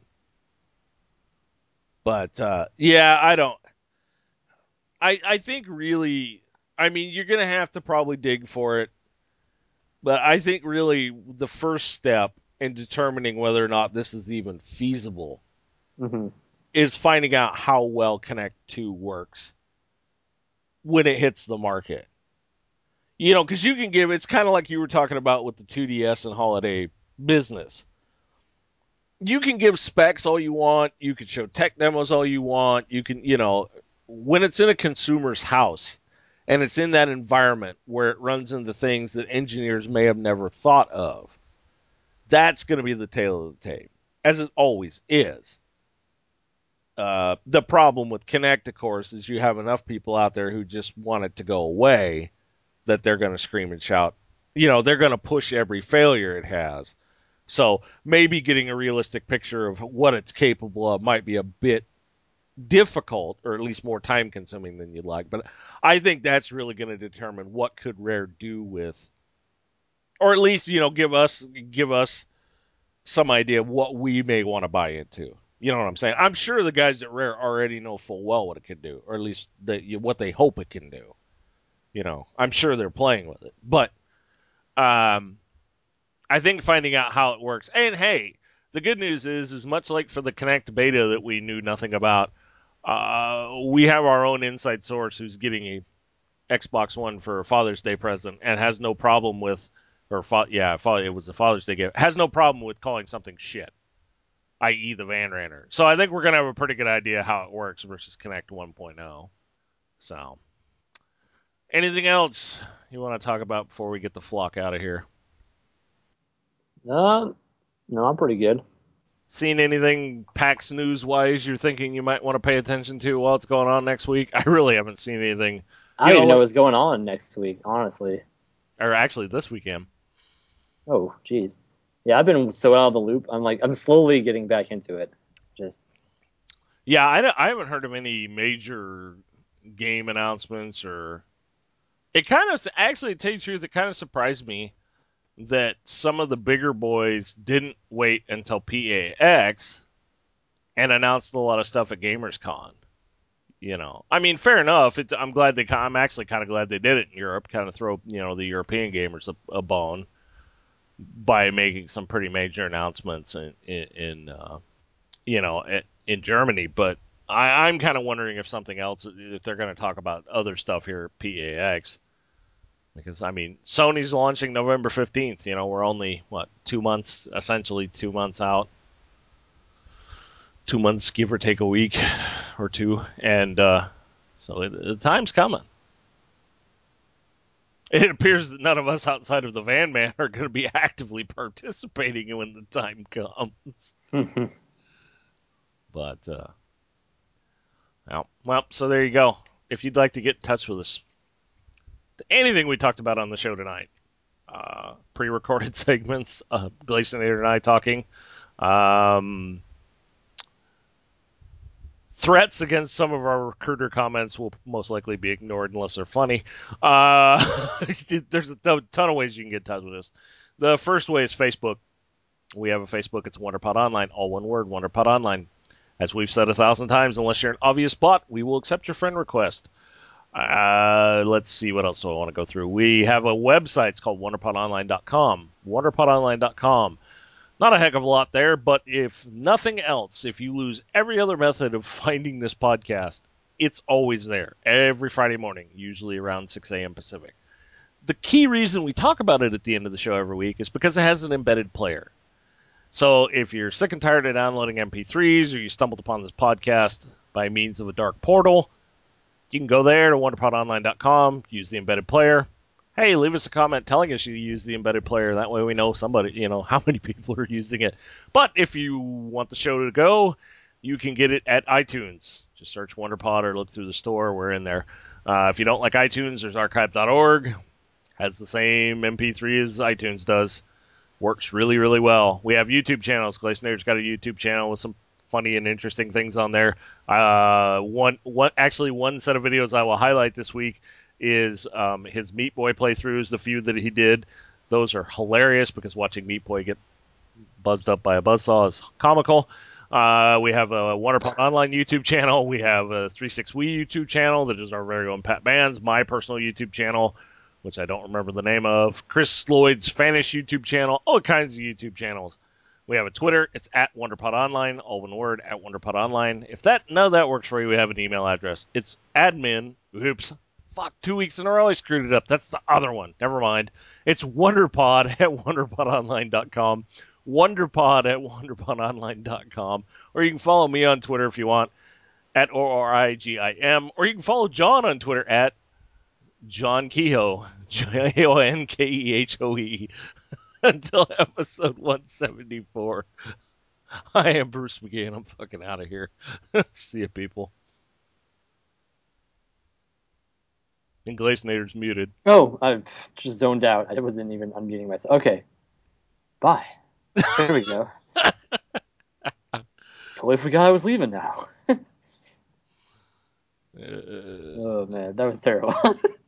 But yeah, I don't. I think really. I mean, you're gonna have to probably dig for it. But I think really the first step in determining whether or not this is even feasible Hmm. is finding out how well Connect 2 works when it hits the market. You know, because you can give, it's kind of like you were talking about with the 2DS and holiday business. You can give specs all you want. You can show tech demos all you want. You can, when it's in a consumer's house and it's in that environment where it runs into things that engineers may have never thought of, that's going to be the tail of the tape, as it always is. The problem with Kinect, of course, is you have enough people out there who just want it to go away that they're going to scream and shout. They're going to push every failure it has. So maybe getting a realistic picture of what it's capable of might be a bit difficult, or at least more time consuming than you'd like. But I think that's really going to determine what could Rare do with, or at least give us some idea of what we may want to buy into. You know what I'm saying? I'm sure the guys at Rare already know full well what it can do, or at least what they hope it can do. I'm sure they're playing with it, but I think finding out how it works. And hey, the good news is much like for the Connect beta that we knew nothing about, we have our own inside source who's getting a Xbox One for a Father's Day present and has no problem with, it was a Father's Day gift, has no problem with calling something shit, i.e. the Van Ranner. So I think we're gonna have a pretty good idea how it works versus Connect 1.0. So, anything else you want to talk about before we get the flock out of here? No, I'm pretty good. Seen anything PAX news wise you're thinking you might want to pay attention to while it's going on next week? I really haven't seen anything. I don't even know what's going on next week, honestly. Or actually this weekend. Oh, jeez. Yeah, I've been so out of the loop. I'm slowly getting back into it. Just Yeah, I haven't heard of any major game announcements or. It kind of, actually, to tell you the truth, it kind of surprised me that some of the bigger boys didn't wait until PAX and announced a lot of stuff at GamersCon. I mean, fair enough. I'm glad I'm actually kind of glad they did it in Europe, kind of throw the European gamers a bone by making some pretty major announcements in Germany. But I'm kind of wondering if something else, if they're going to talk about other stuff here at PAX. Because, I mean, Sony's launching November 15th. We're only, 2 months, essentially 2 months out. 2 months, give or take a week or two. And so the time's coming. It appears that none of us outside of the Van Man are going to be actively participating when the time comes. But, well, so there you go. If you'd like to get in touch with us, anything we talked about on the show tonight, pre-recorded segments, Glacianator and I talking, threats against some of our recruiter comments will most likely be ignored unless they're funny. There's a ton of ways you can get in touch with us. The first way is Facebook. We have a Facebook. It's WonderPod Online, all one word, WonderPod Online. As we've said 1,000 times, unless you're an obvious bot, we will accept your friend request. Let's see, what else do I want to go through? We have a website. It's called WonderPodOnline.com. WonderPodOnline.com. Not a heck of a lot there, but if nothing else, if you lose every other method of finding this podcast, it's always there. Every Friday morning, usually around 6 a.m. Pacific. The key reason we talk about it at the end of the show every week is because it has an embedded player. So if you're sick and tired of downloading MP3s or you stumbled upon this podcast by means of a dark portal, you can go there to WonderPodOnline.com, use the embedded player. Hey, leave us a comment telling us you use the embedded player. That way we know how many people are using it. But if you want the show to go, you can get it at iTunes. Just search WonderPod or look through the store. We're in there. If you don't like iTunes, there's archive.org. Has the same MP3 as iTunes does. Works really, really well. We have YouTube channels. Glaciator's got a YouTube channel with some funny and interesting things on there. One set of videos I will highlight this week is his Meat Boy playthroughs, the few that he did. Those are hilarious because watching Meat Boy get buzzed up by a buzzsaw is comical. We have a WonderPod Online YouTube channel. We have a 36We YouTube channel that is our very own Pat Bands, my personal YouTube channel, which I don't remember the name of, Chris Lloyd's Fanish YouTube channel, all kinds of YouTube channels. We have a Twitter. It's at WonderPod Online, all one word, at WonderPod Online. If none of that works for you, we have an email address. It's admin. Oops. Fuck, 2 weeks in a row I screwed it up. That's the other one. Never mind. It's WonderPod at WonderPodOnline.com. WonderPod at WonderPodOnline.com. Or you can follow me on Twitter if you want, at ORIGIM. Or you can follow John on Twitter at John Kehoe. JONKEHOE. Until episode 174. I am Bruce McGee, and I'm fucking out of here. See you, people. And Glaciator's muted. Oh, I just zoned out. I wasn't even unmuting myself. Okay. Bye. There we go. Totally forgot I was leaving now. Oh, man. That was terrible.